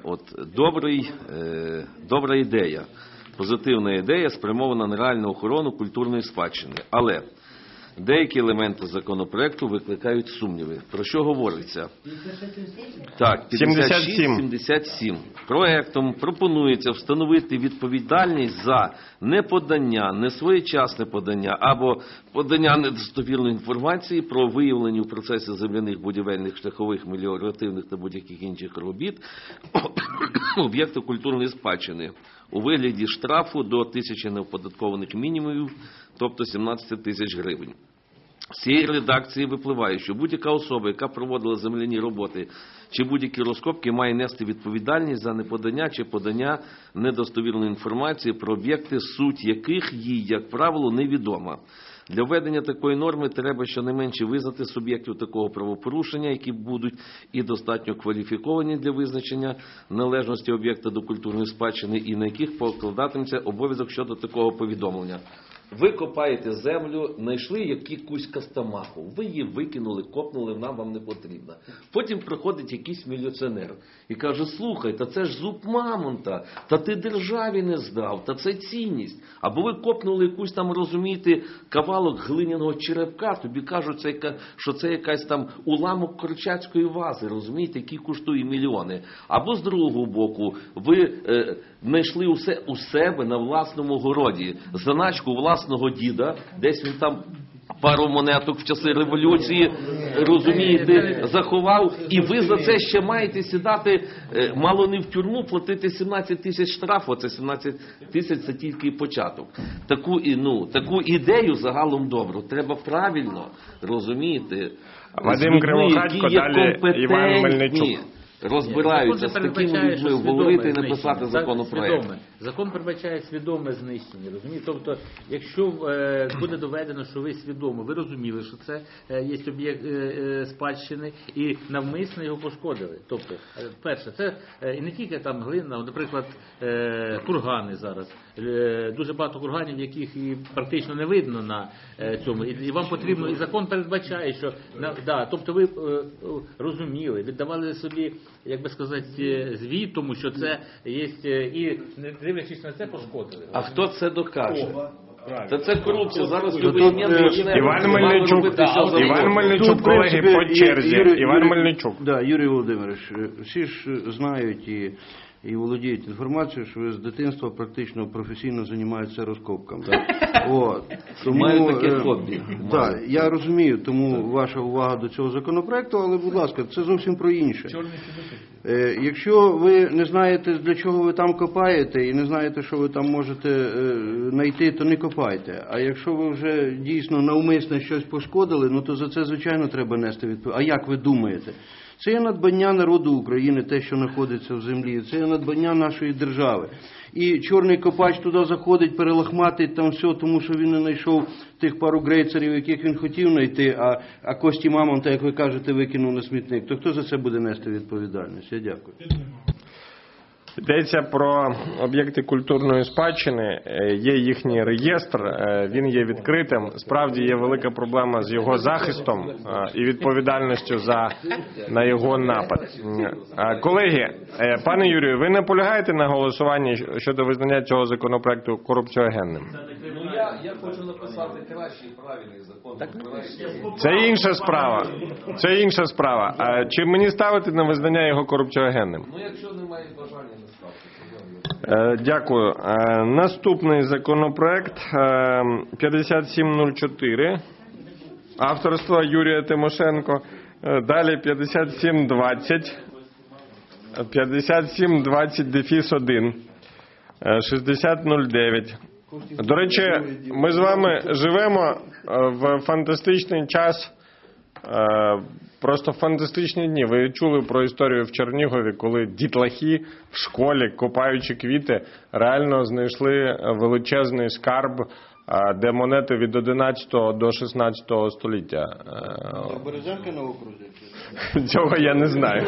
добра ідея, позитивна ідея, спрямована на реальну охорону культурної спадщини. Але деякі елементи законопроекту викликають сумніви. Про що говориться? Так, 56-77. Проектом пропонується встановити відповідальність за неподання, несвоєчасне подання або подання недостовірної інформації про виявлені в процесі земляних, будівельних, шляхових, меліоративних та будь-яких інших робіт об'єктів культурної спадщини у вигляді штрафу до 1000 неоподаткованих мінімумів, тобто 17 тисяч гривень. З цієї редакції випливає, що будь-яка особа, яка проводила земляні роботи чи будь-які розкопки, має нести відповідальність за неподання чи подання недостовірної інформації про об'єкти, суть яких їй, як правило, невідома. Для введення такої норми треба щонайменше визнати суб'єктів такого правопорушення, які будуть і достатньо кваліфіковані для визначення належності об'єкта до культурної спадщини і на яких покладатиметься обов'язок щодо такого повідомлення. Ви копаєте землю, знайшли якусь кастамаху, ви її викинули, копнули, вона вам не потрібна. Потім приходить якийсь міліціонер і каже: слухай, та це ж зуб мамонта, та ти державі не здав, та це цінність. Або ви копнули якусь там, розумієте, кавалок глиняного черепка, тобі кажуть, що це якась там уламок корчацької вази, розумієте, який коштує мільйони. Або з другого боку, ви знайшли у себе на власному городі заначку власного діда, десь він там пару монеток в часи революції, розумієте, заховав, і ви за це ще маєте сідати, мало не в тюрму, платити 17 тисяч штрафу, а це 17 тисяч це тільки початок. Таку ідею загалом добру, треба правильно, розумієте, Вадим Кривохатько, далі Іван Мельничук. Розбираються з такими людьми, говорити і написати законопроект. Закон передбачає свідоме знищення, розумієте? Тобто, якщо буде доведено, що ви свідомо, ви розуміли, що це є об'єкт спадщини і навмисно його пошкодили. Тобто, перше, це і не тільки там глина, наприклад, кургани зараз. Дуже багато курганів, яких і практично не видно на цьому. І вам потрібно, і закон передбачає, що, тобто ви розуміли, віддавали собі, як би сказати, звіт, тому що це є, і не дивлячись на це, пошкодили. А хто це докаже? Та це корупція. Зараз Іван Мельничук, колеги, по черзі. Іван Мельничук. Юрій Володимирович, всі ж знають і володіють інформацією, що ви з дитинства практично професійно займаєтеся розкопками. Маю таке хобі. Так, я розумію, тому ваша увага до цього законопроекту, але, будь ласка, це зовсім про інше. Якщо ви не знаєте, для чого ви там копаєте, і не знаєте, що ви там можете знайти, то не копайте. А якщо ви вже дійсно навмисно щось пошкодили, то за це, звичайно, треба нести відповідальність. А як ви думаєте? Це є надбання народу України, те, що знаходиться в землі. Це є надбання нашої держави. І чорний копач туди заходить, перелахматить там все, тому що він не знайшов тих пару грейцерів, яких він хотів знайти, а кості мамонта, як ви кажете, викинув на смітник. То хто за це буде нести відповідальність? Я дякую. Йдеться про об'єкти культурної спадщини, є їхній реєстр, він є відкритим. Справді є велика проблема з його захистом і відповідальністю на його напад. Колеги, пане Юрію, ви наполягаєте на голосуванні щодо визнання цього законопроекту корупціогенним? Я хочу написати кращий, правильний закон. Це інша справа. Чи мені ставити на визнання його корупціогенним? Якщо немає бажання, не ставте. Дякую. Наступний законопроект 5704 авторства Юрія Тимошенко. Далі 5720, 5720-1, 6009. До речі, ми з вами живемо в фантастичний час, просто фантастичні дні. Ви чули про історію в Чернігові, коли дітлахи в школі, копаючи квіти, реально знайшли величезний скарб, де монети від 11 до 16 століття. Березенки на окрузі? Цього я не знаю.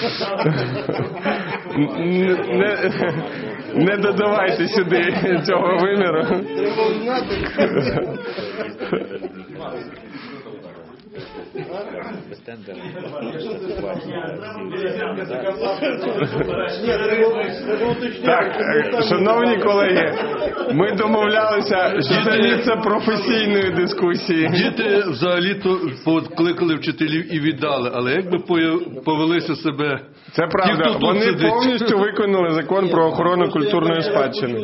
Не додавайте сюди цього виміру. Треба знати. Так, шановні колеги, ми домовлялися, що це місце професійної дискусії. Діти взагалі-то покликали вчителів і віддали, але якби повелися себе... Це правда, вони повністю виконали закон про охорону культурної спадщини.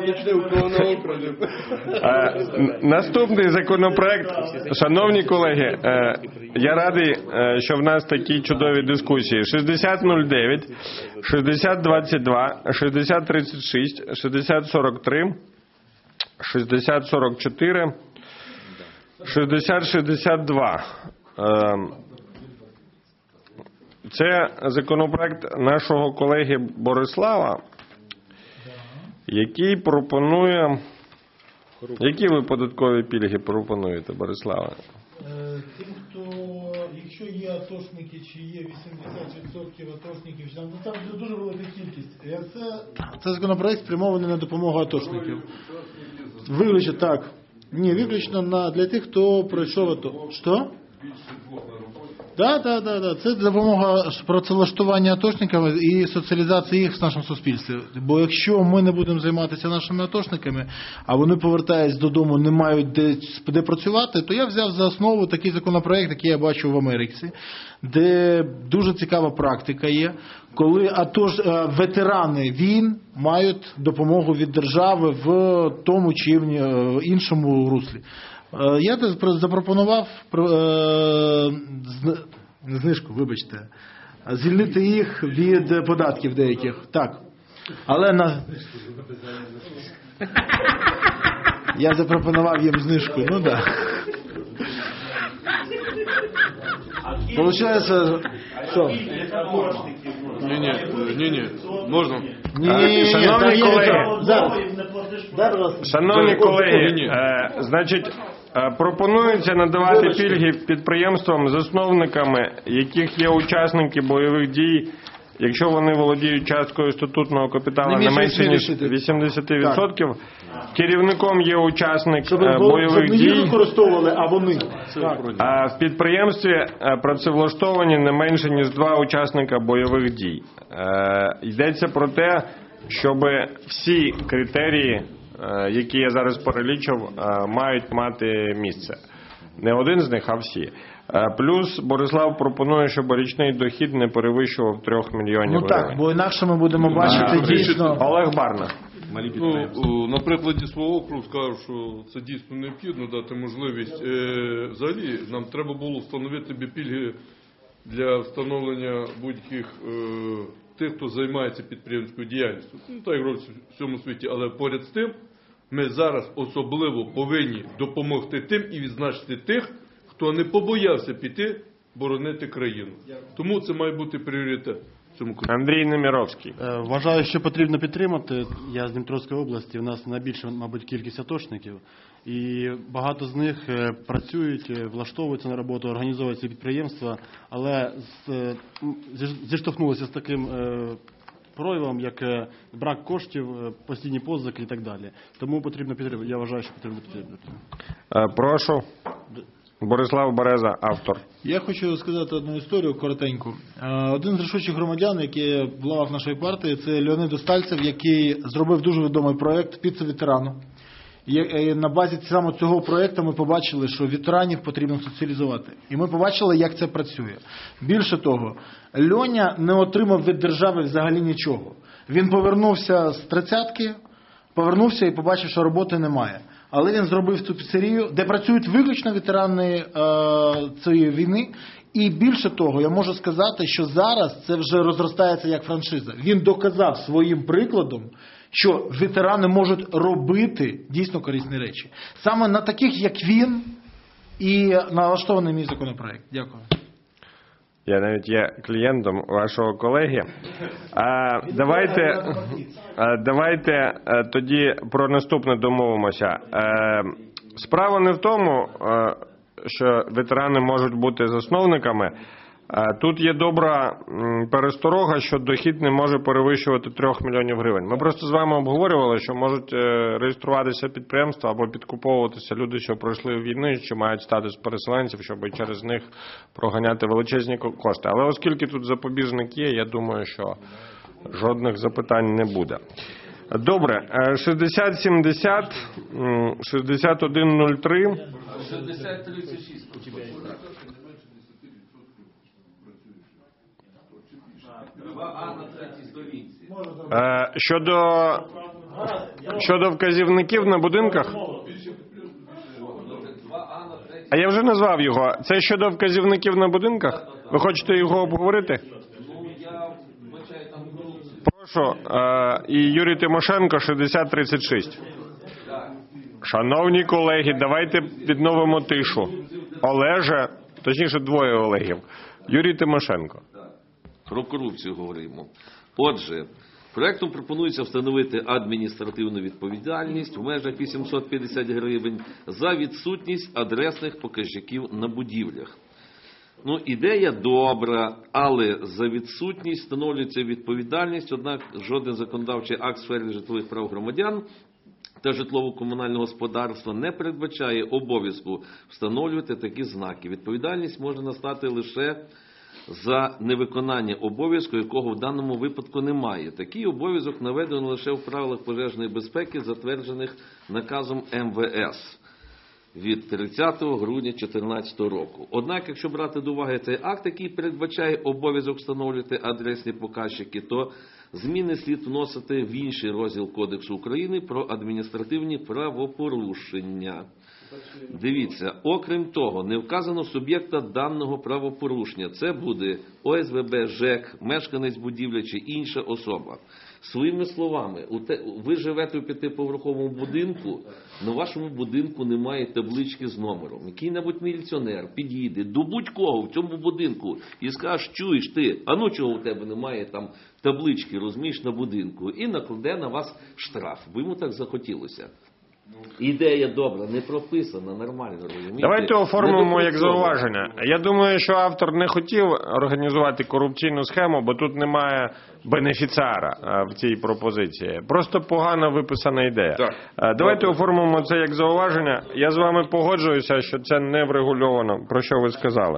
Наступний законопроект, шановні колеги, я радий, що в нас такі чудові дискусії. 6009, 6022, 6036, 6043, 6044, 6062. Це законопроект нашого колеги Борислава, який пропонує... Які ви податкові пільги пропонуєте, Борислава? Тим, хто, якщо є атошники, чи є 80% атошників, там дуже велика кількість. Це законопроект спрямований на допомогу атошників. Виключно, так. Ні, виключно для тих, хто пройшов АТО. Що? Так. Це допомога працевлаштування атошників і соціалізації їх в нашому суспільстві. Бо якщо ми не будемо займатися нашими атошниками, а вони повертаються додому, не мають де працювати, то я взяв за основу такий законопроект, який я бачу в Америці, де дуже цікава практика є, коли ветерани війн мають допомогу від держави в тому чи іншому руслі. Я запропонував знижку, вибачте, звільнити їх від податків деяких. Так. Але я запропонував їм знижку. Ну так. Получається, що? Ні, можна? Шановні колеги, значить, пропонується надавати пільги підприємствам, засновниками, яких є учасники бойових дій, якщо вони володіють часткою статутного капіталу не менше ніж 80%. Керівником є учасник бойових дій. Щоб не використовували, а вони. А в підприємстві працевлаштовані не менше ніж 2 учасника бойових дій. Йдеться про те, щоб всі критерії, які я зараз перелічив, мають мати місце. Не один з них, а всі. Плюс Борислав пропонує, щоб річний дохід не перевищував 3 мільйонів гривень. Ну так, бо інакше ми будемо бачити дійсно... Олег Барна. На прикладі свого округу скажу, що це дійсно необхідно дати можливість. Взагалі, нам треба було встановити пільги для встановлення будь-яких тих, хто займається підприємською діяльністю. Ну, так як робиться в всьому світі. Але поряд з тим, ми зараз особливо повинні допомогти тим і відзначити тих, хто не побоявся піти боронити країну. Тому це має бути пріоритет. Андрій Неміровський. Вважаю, що потрібно підтримати. Я з Дніпровської області, у нас найбільша, мабуть, кількість атошників. І багато з них працюють, влаштовуються на роботу, організовують ці підприємства, але зіштовхнулися з таким проявом, як брак коштів, постійні позики і так далі. Тому потрібно підтримати. Я вважаю, що потрібно підтримати. Прошу. Борислав Береза, автор. Я хочу сказати одну історію коротеньку. Один з рішучих громадян, який в лавах нашої партії, це Леонид Остальцев, який зробив дуже відомий проєкт «Піца ветерану». І на базі саме цього проєкту ми побачили, що ветеранів потрібно соціалізувати. І ми побачили, як це працює. Більше того, Льоня не отримав від держави взагалі нічого. Він повернувся з 30-ки, повернувся і побачив, що роботи немає. Але він зробив цю піцерію, де працюють виключно ветерани цієї війни. І більше того, я можу сказати, що зараз це вже розростається як франшиза. Він доказав своїм прикладом, що ветерани можуть робити дійсно корисні речі. Саме на таких, як він, і налаштований мій законопроект. Дякую. Я навіть є клієнтом вашого колеги. Давайте тоді про наступне домовимося. Справа не в тому, що ветерани можуть бути засновниками. Тут є добра пересторога, що дохід не може перевищувати 3 мільйонів гривень. Ми просто з вами обговорювали, що можуть реєструватися підприємства або підкуповуватися люди, що пройшли війни, що мають статус переселенців, щоб через них проганяти величезні кошти. Але оскільки тут запобіжник є, я думаю, що жодних запитань не буде. Добре, 6070, 6103. 6036 у тебе. Щодо вказівників на будинках? А я вже назвав його. Це щодо вказівників на будинках? Ви хочете його обговорити? Прошу. І Юрій Тимошенко, 6036. Шановні колеги, давайте відновимо тишу. Олеже, точніше 2 Олегів. Юрій Тимошенко. Про корупцію говоримо. Отже, проектом пропонується встановити адміністративну відповідальність в межах 850 гривень за відсутність адресних показників на будівлях. Ну, ідея добра, але за відсутність встановлюється відповідальність, однак жоден законодавчий акт в сфері житлових прав громадян та житлово-комунального господарства не передбачає обов'язку встановлювати такі знаки. Відповідальність може настати лише за невиконання обов'язку, якого в даному випадку немає. Такий обов'язок наведено лише в правилах пожежної безпеки, затверджених наказом МВС від 30 грудня 2014 року. Однак, якщо брати до уваги цей акт, який передбачає обов'язок встановлювати адресні показники, то Зміни слід вносити в інший розділ Кодексу України про адміністративні правопорушення. Дивіться, окрім того, не вказано суб'єкта даного правопорушення. Це буде ОСББ, ЖЕК, мешканець будівлі чи інша особа. Своїми словами, ви живете у 5-поверховому будинку, на вашому будинку немає таблички з номером. Який-небудь міліціонер підійде до будь-кого в цьому будинку і скаже: чуєш ти, а ну чого у тебе немає там таблички, розумієш, на будинку, і накладе на вас штраф, бо йому так захотілося. Ідея добра, не прописана, нормально, розумієте? Давайте оформимо як зауваження. Я думаю, що автор не хотів організувати корупційну схему, бо тут немає бенефіціара в цій пропозиції. Просто погано виписана ідея. Так. Давайте оформимо це як зауваження. Я з вами погоджуюся, що це не врегульовано, про що ви сказали.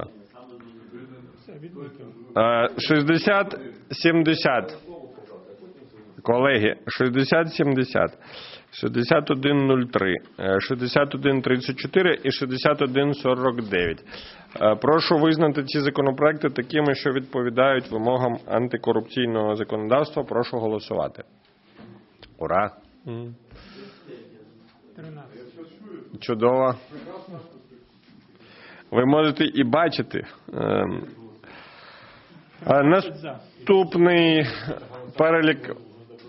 60-70. Колеги, 60-70. 6103, 6134 і 6149. Прошу визнати ці законопроекти такими, що відповідають вимогам антикорупційного законодавства. Прошу голосувати. Ура! 13. Чудово. Ви можете і бачити. Наступний перелік.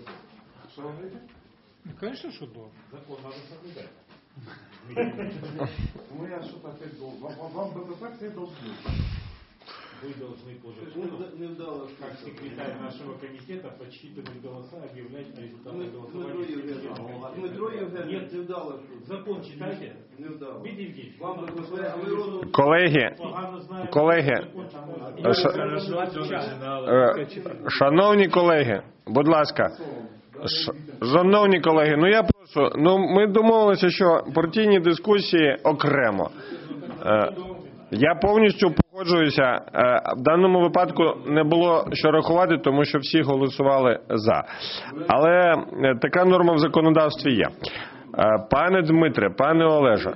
Конечно, что да. Закон надо соблюдать. Ну я что-то опять вам бы так все должны. Вы должны по закону, как секретарь нашего комитета, подсчитывать голоса, объявлять результаты голосования. Дмитро Євгенович, не вдало. Закон читайте. Не вдало. Дмитрий Евгеньевич, вам бы Колеги, шановні колеги, будь ласка, шановні колеги, я прошу, ми домовилися, що партійні дискусії окремо. Я повністю погоджуюся, в даному випадку не було що рахувати, тому що всі голосували за. Але така норма в законодавстві є. Пане Дмитре, пане Олеже,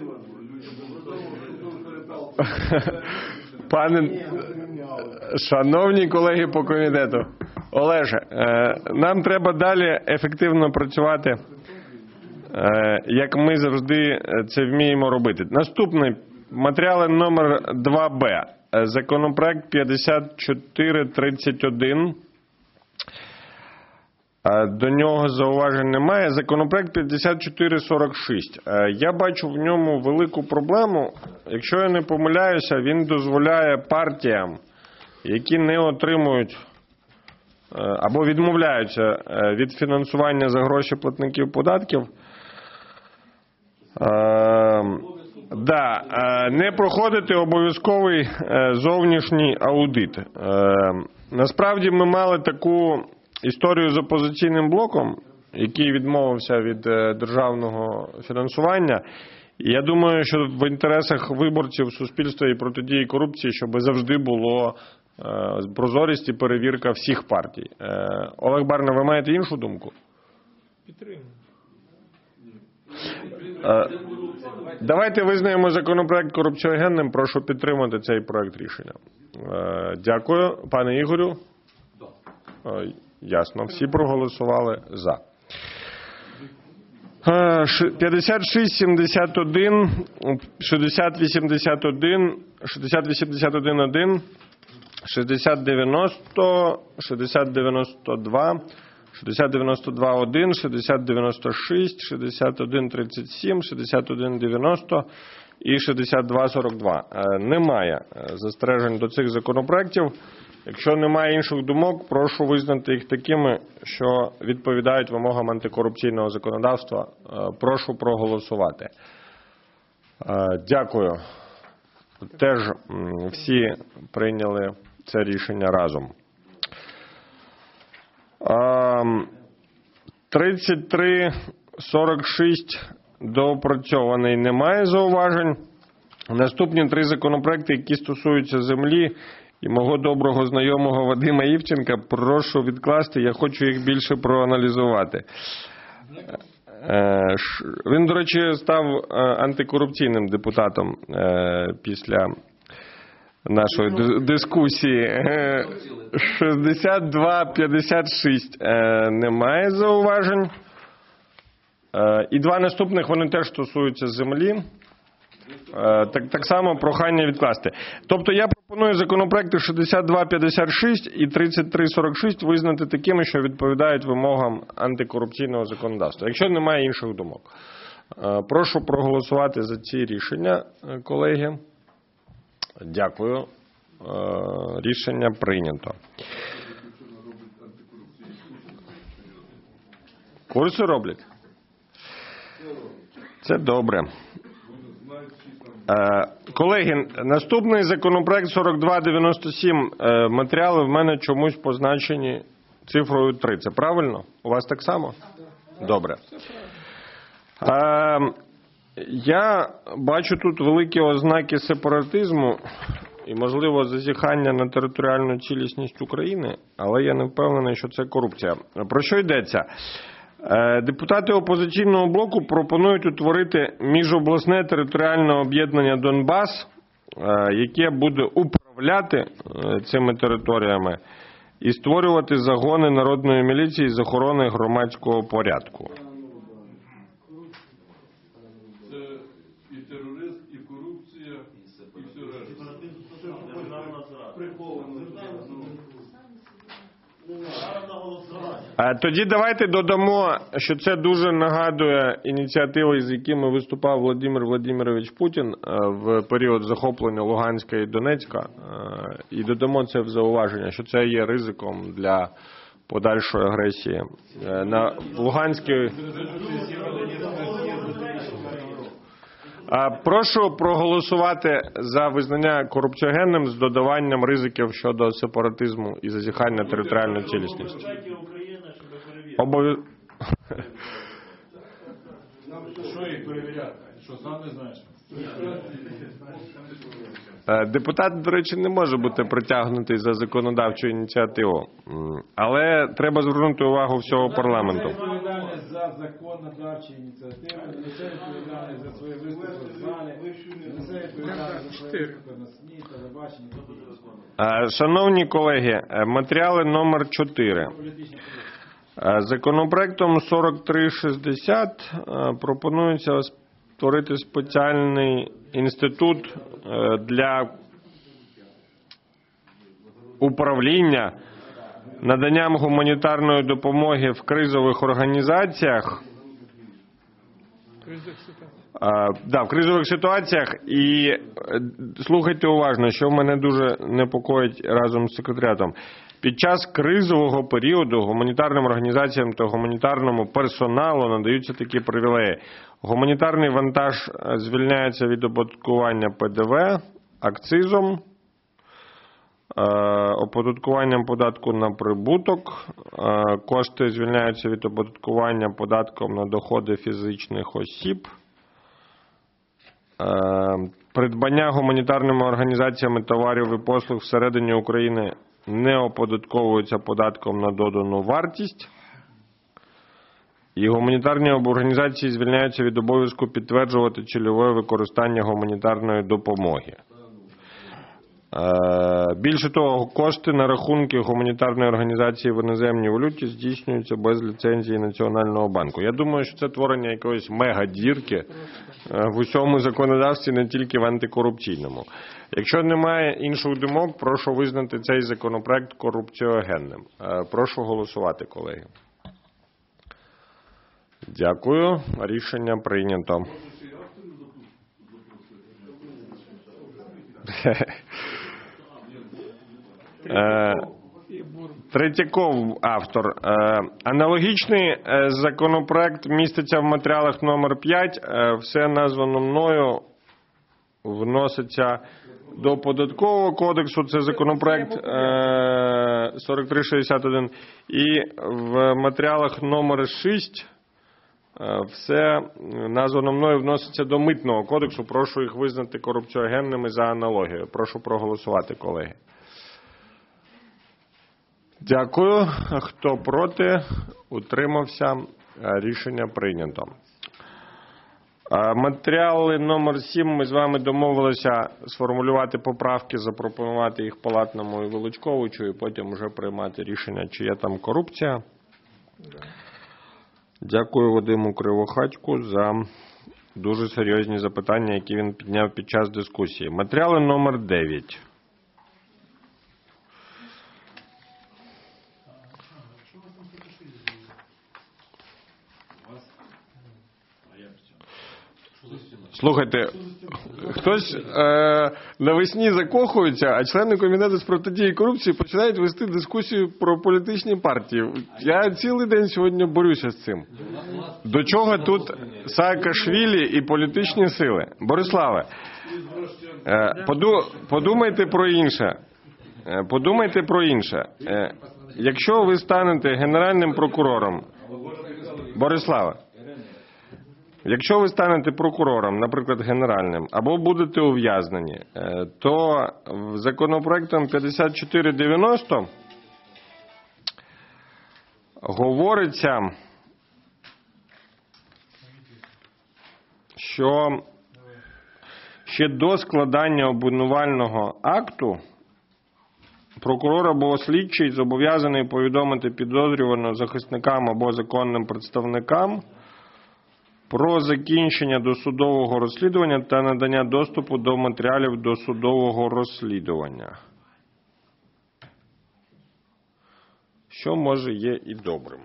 шановні колеги по комітету, Олеже, нам треба далі ефективно працювати, як ми завжди це вміємо робити. Наступний матеріали номер 2Б. Законопроект 5431. До нього зауважень немає. Законопроект 5446. Я бачу в ньому велику проблему. Якщо я не помиляюся, він дозволяє партіям, які не отримують або відмовляються від фінансування за гроші платників податків, не проходити обов'язковий зовнішній аудит. Насправді ми мали таку історію з опозиційним блоком, який відмовився від державного фінансування. І я думаю, що в інтересах виборців, суспільства і протидії корупції, щоб завжди було прозорість і перевірка всіх партій. Олег Барна, ви маєте іншу думку? Підтримую. Давайте визнаємо законопроект корупціогенним. Прошу підтримати цей проект рішення. Дякую. Пане Ігорю? Ясно. Всі проголосували за. 5671, 6081, 6081-1, 6090, 6092, 6092-1, 6096, 6137, 6190 і 6242. Немає застережень до цих законопроєктів. Якщо немає інших думок, прошу визнати їх такими, що відповідають вимогам антикорупційного законодавства. Прошу проголосувати. Дякую. Теж всі прийняли це рішення разом. 3346 доопрацьований, немає зауважень. Наступні 3 законопроекти, які стосуються землі і мого доброго знайомого Вадима Івченка, прошу відкласти, я хочу їх більше проаналізувати. Він, до речі, став антикорупційним депутатом після нашої дискусії. 6256 немає зауважень. І два наступних, вони теж стосуються землі. Так само прохання відкласти. Тобто я пропоную законопроекти 6256 і 3346 визнати такими, що відповідають вимогам антикорупційного законодавства. Якщо немає інших думок. Прошу проголосувати за ці рішення, колеги. Дякую. Рішення прийнято. Курси роблять? Це добре. Колеги, наступний законопроект 4297. Матеріали в мене чомусь позначені цифрою 3. Це правильно? У вас так само? Добре. Я бачу тут великі ознаки сепаратизму і, можливо, зазіхання на територіальну цілісність України, але я не впевнений, що це корупція. Про що йдеться? Депутати опозиційного блоку пропонують утворити міжобласне територіальне об'єднання «Донбас», яке буде управляти цими територіями і створювати загони народної міліції з охорони громадського порядку. Це і тероризм, і корупція, і все решта. Тоді давайте додамо, що це дуже нагадує ініціативи, з якими виступав Володимир Владимирович Путін в період захоплення Луганська і Донецька. І додамо це в зауваження, що це є ризиком для подальшої агресії на Луганській. Прошу проголосувати за визнання корупціогенним з додаванням ризиків щодо сепаратизму і зазіхання територіальної цілісності. Що їх перевіряти? Що, сам не знаєш? Депутат, до речі, не може бути притягнутий за законодавчу ініціативу. Але треба звернути увагу всього парламенту. Несе відповідальність за законодавчі ініціативи, несе відповідальність за свої виступи в залі, несе відповідальність за свої виступи на СМІ, телебаченні. Шановні колеги, матеріали номер 4. Законопроектом 4360 пропонується створити спеціальний інститут для управління наданням гуманітарної допомоги в кризових організаціях. В кризових ситуаціях. І слухайте уважно, що мене дуже непокоїть разом з секретаріатом. Під час кризового періоду гуманітарним організаціям та гуманітарному персоналу надаються такі привілеї. Гуманітарний вантаж звільняється від оподаткування ПДВ, акцизом, оподаткуванням податку на прибуток, кошти звільняються від оподаткування податком на доходи фізичних осіб, придбання гуманітарними організаціями товарів і послуг всередині України не оподатковуються податком на додану вартість, і гуманітарні організації звільняються від обов'язку підтверджувати цільове використання гуманітарної допомоги. Більше того, кошти на рахунки гуманітарної організації в іноземній валюті здійснюються без ліцензії Національного банку. Я думаю, що це творення якоїсь мегадірки в усьому законодавстві, не тільки в антикорупційному. Якщо немає інших думок, прошу визнати цей законопроект корупціогенним. Прошу голосувати, колеги. Дякую. Рішення прийнято. Третьяков автор. Аналогічний законопроект міститься в матеріалах номер 5. Все названо мною вноситься до Податкового кодексу. Це законопроект 4361. І в матеріалах номер 6 все названо мною вноситься до Митного кодексу. Прошу їх визнати корупціогенними за аналогією. Прошу проголосувати, колеги. Дякую. Хто проти? Утримався. Рішення прийнято. Матеріали номер 7 ми з вами домовилися сформулювати поправки, запропонувати їх Палатному і Величковичу, і потім вже приймати рішення, чи є там корупція. Дякую Вадиму Кривохатьку за дуже серйозні запитання, які він підняв під час дискусії. Матеріали номер 9. Слухайте, хтось навесні закохується, а члени Комітету з протидії корупції починають вести дискусію про політичні партії. Я цілий день сьогодні борюся з цим. До чого тут Саакашвілі і політичні сили? Бориславе, подумайте про інше. Подумайте про інше. Якщо ви станете генеральним прокурором, Бориславе, якщо ви станете прокурором, наприклад, генеральним, або будете ув'язнені, то законопроектом 5490 говориться, що ще до складання обвинувального акту прокурор або слідчий зобов'язаний повідомити підозрюваного захисникам або законним представникам про закінчення досудового розслідування та надання доступу до матеріалів досудового розслідування. Що може є і добрим.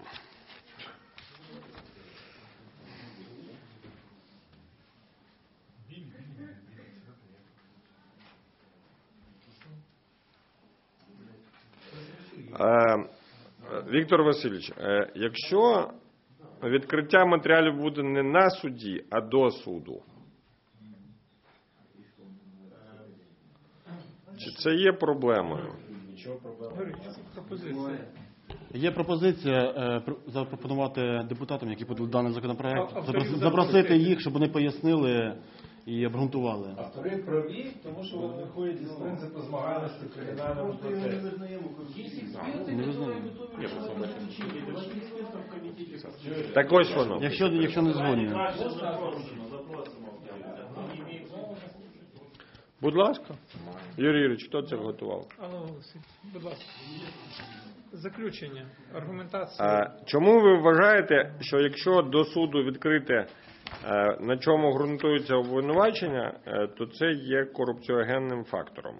Віктор Васильович, якщо відкриття матеріалів буде не на суді, а до суду, чи це є проблемою? Є пропозиція запропонувати депутатам, які подали даний законопроект, запросити їх, щоб вони пояснили і обґрунтували. Автори праві, тому що вони виходять із принципу змагальності в кримінальному процесі. Так ось воно. Якщо не згодні. Будь ласка. Юрій Юрійович, хто це готував? Будь ласка. Заключення, аргументація. Чому ви вважаєте, що якщо до суду відкрите, на чому ґрунтується обвинувачення, то це є корупціогенним фактором?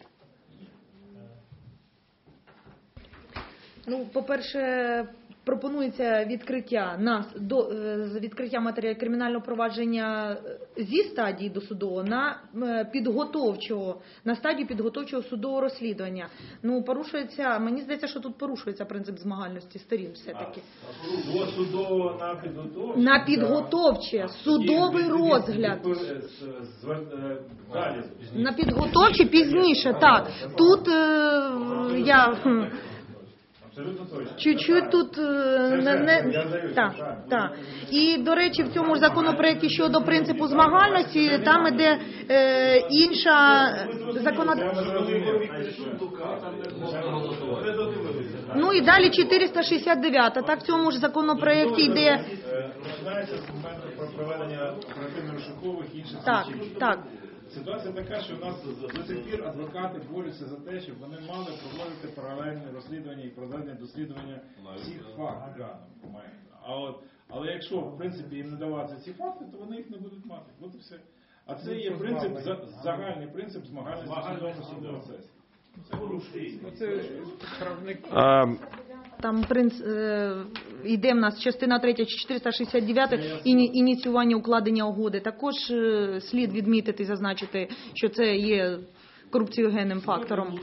Ну, по-перше, пропонується відкриття матеріалів кримінального провадження зі стадії досудового на стадію підготовчого судового розслідування. Ну, порушується, мені здається, що тут порушується принцип змагальності сторін все-таки. Досудово на підготовче? На підготовче, судовий розгляд. На підготовче пізніше, так. Тут я... Чуть-чуть тут так. І, до речі, в цьому ж законопроекті щодо принципу змагальності, там іде інша Ну і далі 469, так в цьому ж законопроекті йде. Починається з моменту про проведення оперативно-розшукових і інших слідчих. Так. Ситуація така, що у нас до сих пір адвокати борються за те, щоб вони мали проводити паралельне розслідування і проведення дослідження всіх фактів. Але якщо, в принципі, їм не давати ці факти, то вони їх не будуть мати. От і все. А це є принцип, загальний принцип змагальності в судовому процесі. Це правник. Там йде в нас частина 3, 469, ініціювання укладення угоди. Також слід відмітити і зазначити, що це є корупціогенним фактором.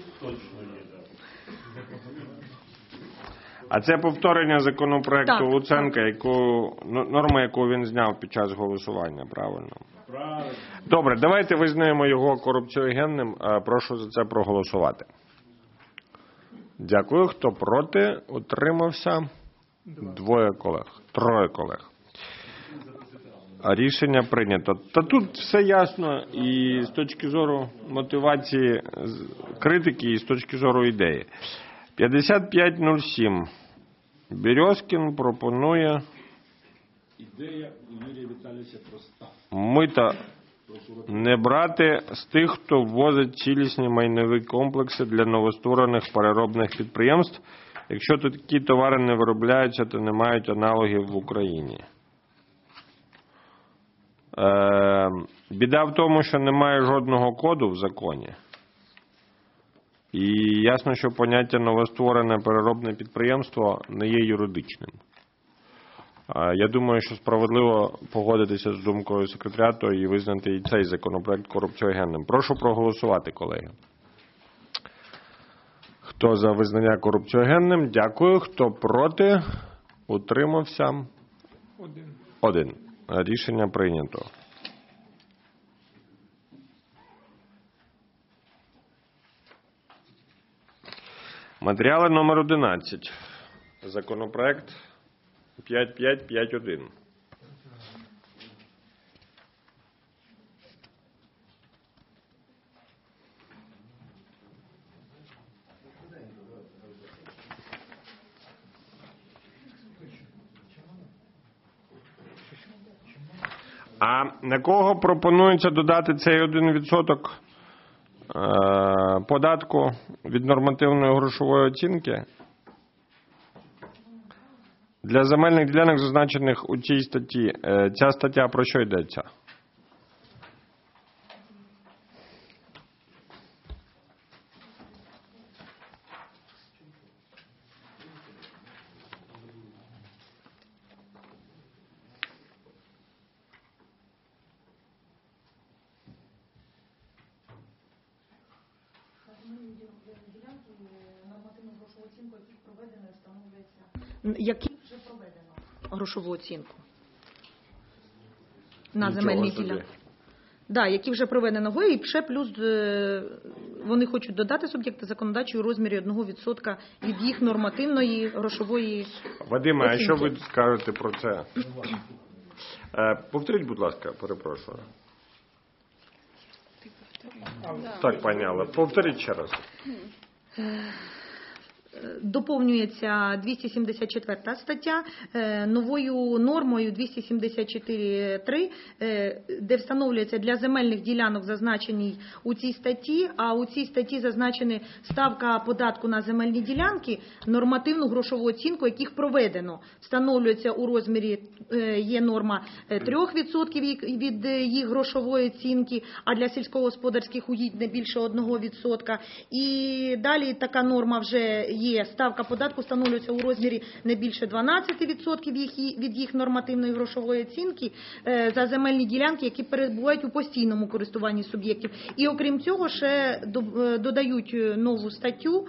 А це повторення законопроекту Луценка, норми, яку він зняв під час голосування, правильно? Правильно. Добре, давайте визнаємо його корупціогенним. Прошу за це проголосувати. Дякую. Хто проти? Утримався? 3 колег. Рішення прийнято. Та тут все ясно і з точки зору мотивації критики, і з точки зору ідеї. 5507. Березкін пропонує Ідея у Юрія Віталійовича проста. Мита не брати з тих, хто ввозить цілісні майнові комплекси для новостворених переробних підприємств, якщо такі товари не виробляються та не мають аналогів в Україні. Біда в тому, що немає жодного коду в законі. І ясно, що поняття новостворене переробне підприємство не є юридичним. Я думаю, що справедливо погодитися з думкою секретаріату і визнати і цей законопроект корупціогенним. Прошу проголосувати, колеги. Хто за визнання корупціогенним? Дякую. Хто проти? Утримався? Один. Рішення прийнято. Матеріали номер 11. Законопроект 5551. А на кого пропонується додати цей 1% податку від нормативної грошової оцінки? Для земельних ділянок, зазначених у цій статті, ця стаття про що йдеться? Які вже проведено грошову оцінку на земельні ділянки? Да, які вже проведено, і ще плюс вони хочуть додати суб'єкти законодавчої у розмірі 1% від їх нормативної грошової Вадиме, оцінки. а що ви скажете про це? Повторіть, будь ласка, перепрошую. Так, пані Алла, повторіть ще раз. Доповнюється 274 стаття новою нормою 274.3, де встановлюється для земельних ділянок, зазначеній у цій статті, а у цій статті зазначена ставка податку на земельні ділянки, нормативну грошову оцінку, яких проведено. Встановлюється у розмірі, є норма 3% від їх грошової оцінки, а для сільськогосподарських угідь не більше 1%. І далі така норма вже є. Ставка податку встановлюється у розмірі не більше 12% від їх нормативної грошової оцінки за земельні ділянки, які перебувають у постійному користуванні суб'єктів. І окрім цього ще додають нову статтю,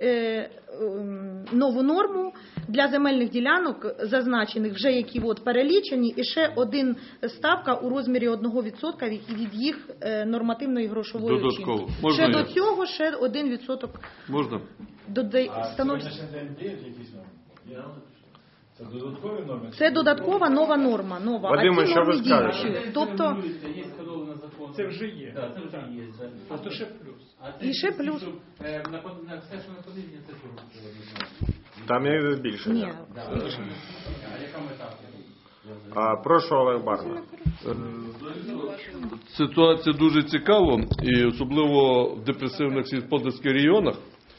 нову норму для земельних ділянок, зазначених вже, які от перелічені, і ще один ставка у розмірі 1% від їх нормативної грошової оцінки. Ще до цього ще 1%. Можна? Це додаткові норми? Це додаткова нова норма. Нова. Вадиме, що ви скажете? Тобто, це вже є. Так, це вже є. А то ще плюс. І ще плюс. На все, що на подивлення, це що? Там є збільшення. Ні. А яка мета? Прошу, Олег Барна. Ситуація дуже цікава, і особливо в депресивних сільськогосподарських районах.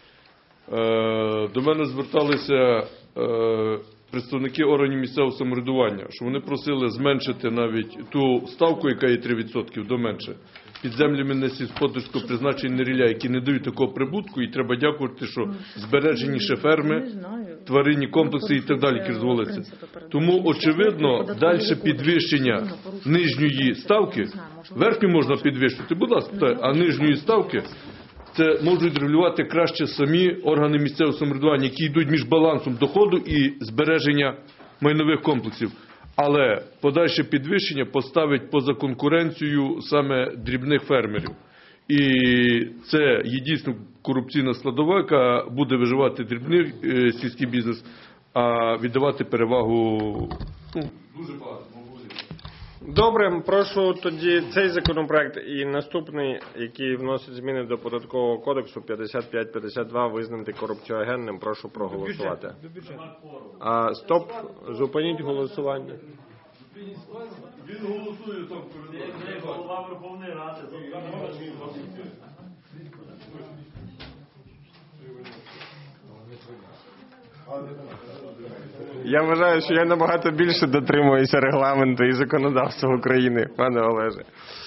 До мене зверталися представники органів місцевого самоврядування, що вони просили зменшити навіть ту ставку, яка є 3%, до менше, під землями несільськогосподарського призначення нерілля, які не дають такого прибутку, і треба дякувати, що збережені ще ферми, тваринні комплекси і так далі, які дозволиться. Тому, очевидно, далі підвищення нижньої ставки, верхню можна підвищити, будь ласка, а нижньої ставки це можуть регулювати краще самі органи місцевого самоврядування, які йдуть між балансом доходу і збереження майнових комплексів. Але подальше підвищення поставить поза конкуренцію саме дрібних фермерів. І це є дійсно корупційна складова, яка буде виживати дрібний сільський бізнес, а віддавати перевагу дуже багато. Добре, прошу тоді цей законопроект і наступний, який вносить зміни до Податкового кодексу 5552, визнати корупціогенним. Прошу проголосувати. Стоп, зупиніть голосування. Він голосує там перед вами. Голова Верховної Ради. Я вважаю, що я набагато більше дотримуюся регламенту і законодавства України, пане Олеже.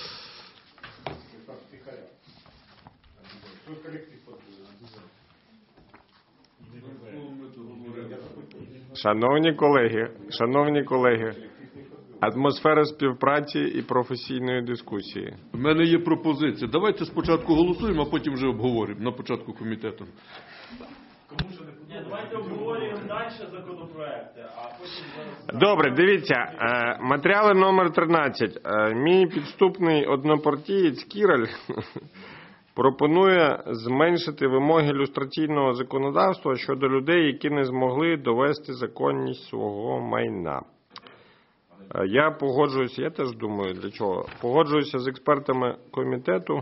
Шановні колеги, атмосфера співпраці і професійної дискусії. У мене є пропозиція. Давайте спочатку голосуємо, а потім вже обговоримо на початку комітету. Давайте обговорюємо далі законопроекти, а потім... Добре, дивіться, матеріали номер 13. Мій підступний однопартієць Кіраль пропонує зменшити вимоги люстраційного законодавства щодо людей, які не змогли довести законність свого майна. Я погоджуюся, я теж думаю, для чого. Погоджуюся з експертами комітету.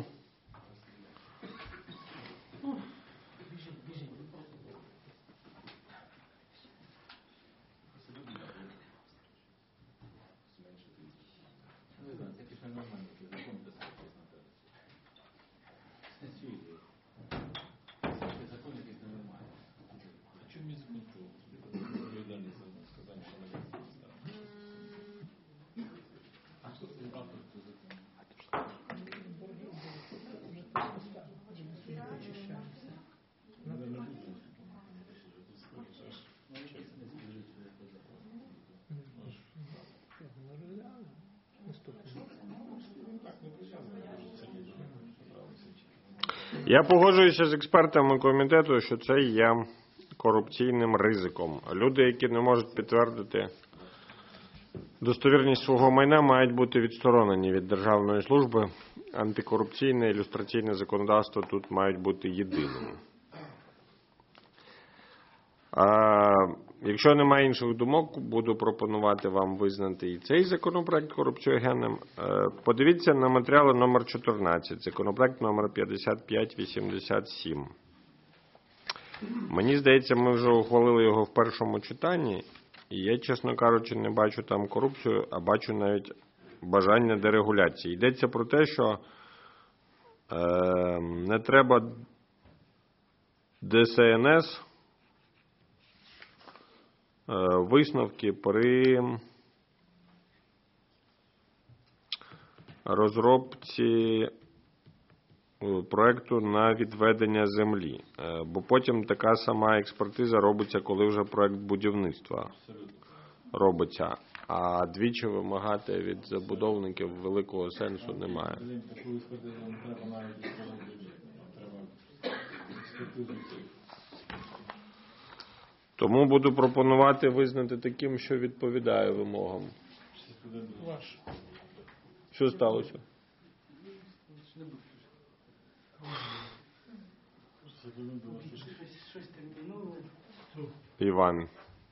Я погоджуюся з експертами комітету, що це є корупційним ризиком. Люди, які не можуть підтвердити достовірність свого майна, мають бути відсторонені від державної служби. Антикорупційне і люстраційне законодавство тут мають бути єдиним. Якщо немає інших думок, буду пропонувати вам визнати і цей законопроект корупціогенним. Подивіться на матеріали номер 14, законопроект номер 5587. Мені здається, ми вже ухвалили його в першому читанні, і я, чесно кажучи, не бачу там корупцію, а бачу навіть бажання дерегуляції. Йдеться про те, що не треба ДСНС висновки при розробці проекту на відведення землі. Бо потім така сама експертиза робиться, коли вже проект будівництва робиться. А двічі вимагати від забудовників великого сенсу немає. Тому буду пропонувати визнати таким, що відповідає вимогам. Що сталося? Іван.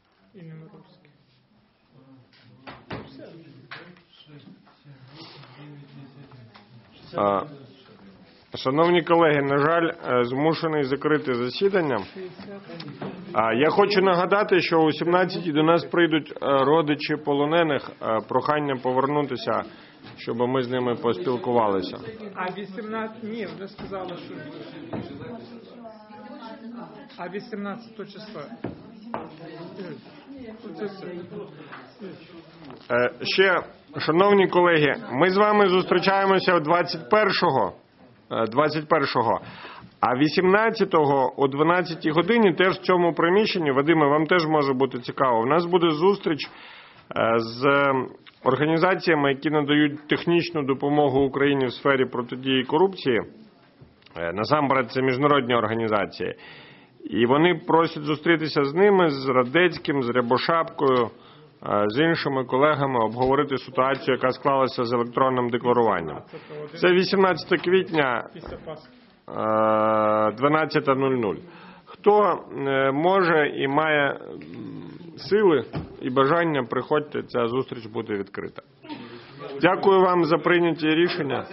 Шановні колеги, на жаль, змушений закрити засідання. Я хочу нагадати, що о 17-й до нас прийдуть родичі полонених. Прохання повернутися, щоб ми з ними поспілкувалися. А 18... Ні, вже сказали, що... А 18 числа... Ще, шановні колеги, ми з вами зустрічаємося 21-го, а 18-го о 12-й годині теж в цьому приміщенні, Вадиме, вам теж може бути цікаво, у нас буде зустріч з організаціями, які надають технічну допомогу Україні в сфері протидії корупції. Насамперед, це міжнародні організації. І вони просять зустрітися з ними, з Радецьким, з Рябошапкою, з іншими колегами, обговорити ситуацію, яка склалася з електронним декларуванням. Це 18 квітня, 12:00. Хто може і має сили і бажання, приходьте, ця зустріч буде відкрита. Дякую вам за прийняті рішення.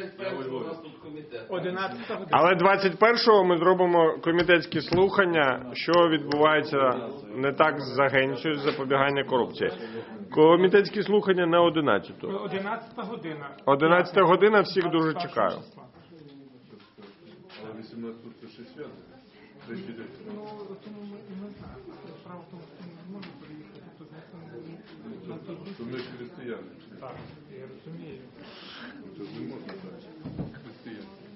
Але 21-го ми зробимо комітетські слухання, що відбувається не так з Агенцією з запобігання корупції. Комітетські слухання на 11-ту. 11 година. 11 година, всіх дуже чекаю. Але 18 тут це ще свято. Третій день. Ну, тому ми не знаємо. Справа в тому, що ми не зможемо приїхати, то на той бік. То ми ж християни. Так, я розумію. Це ж не можна так. Християни.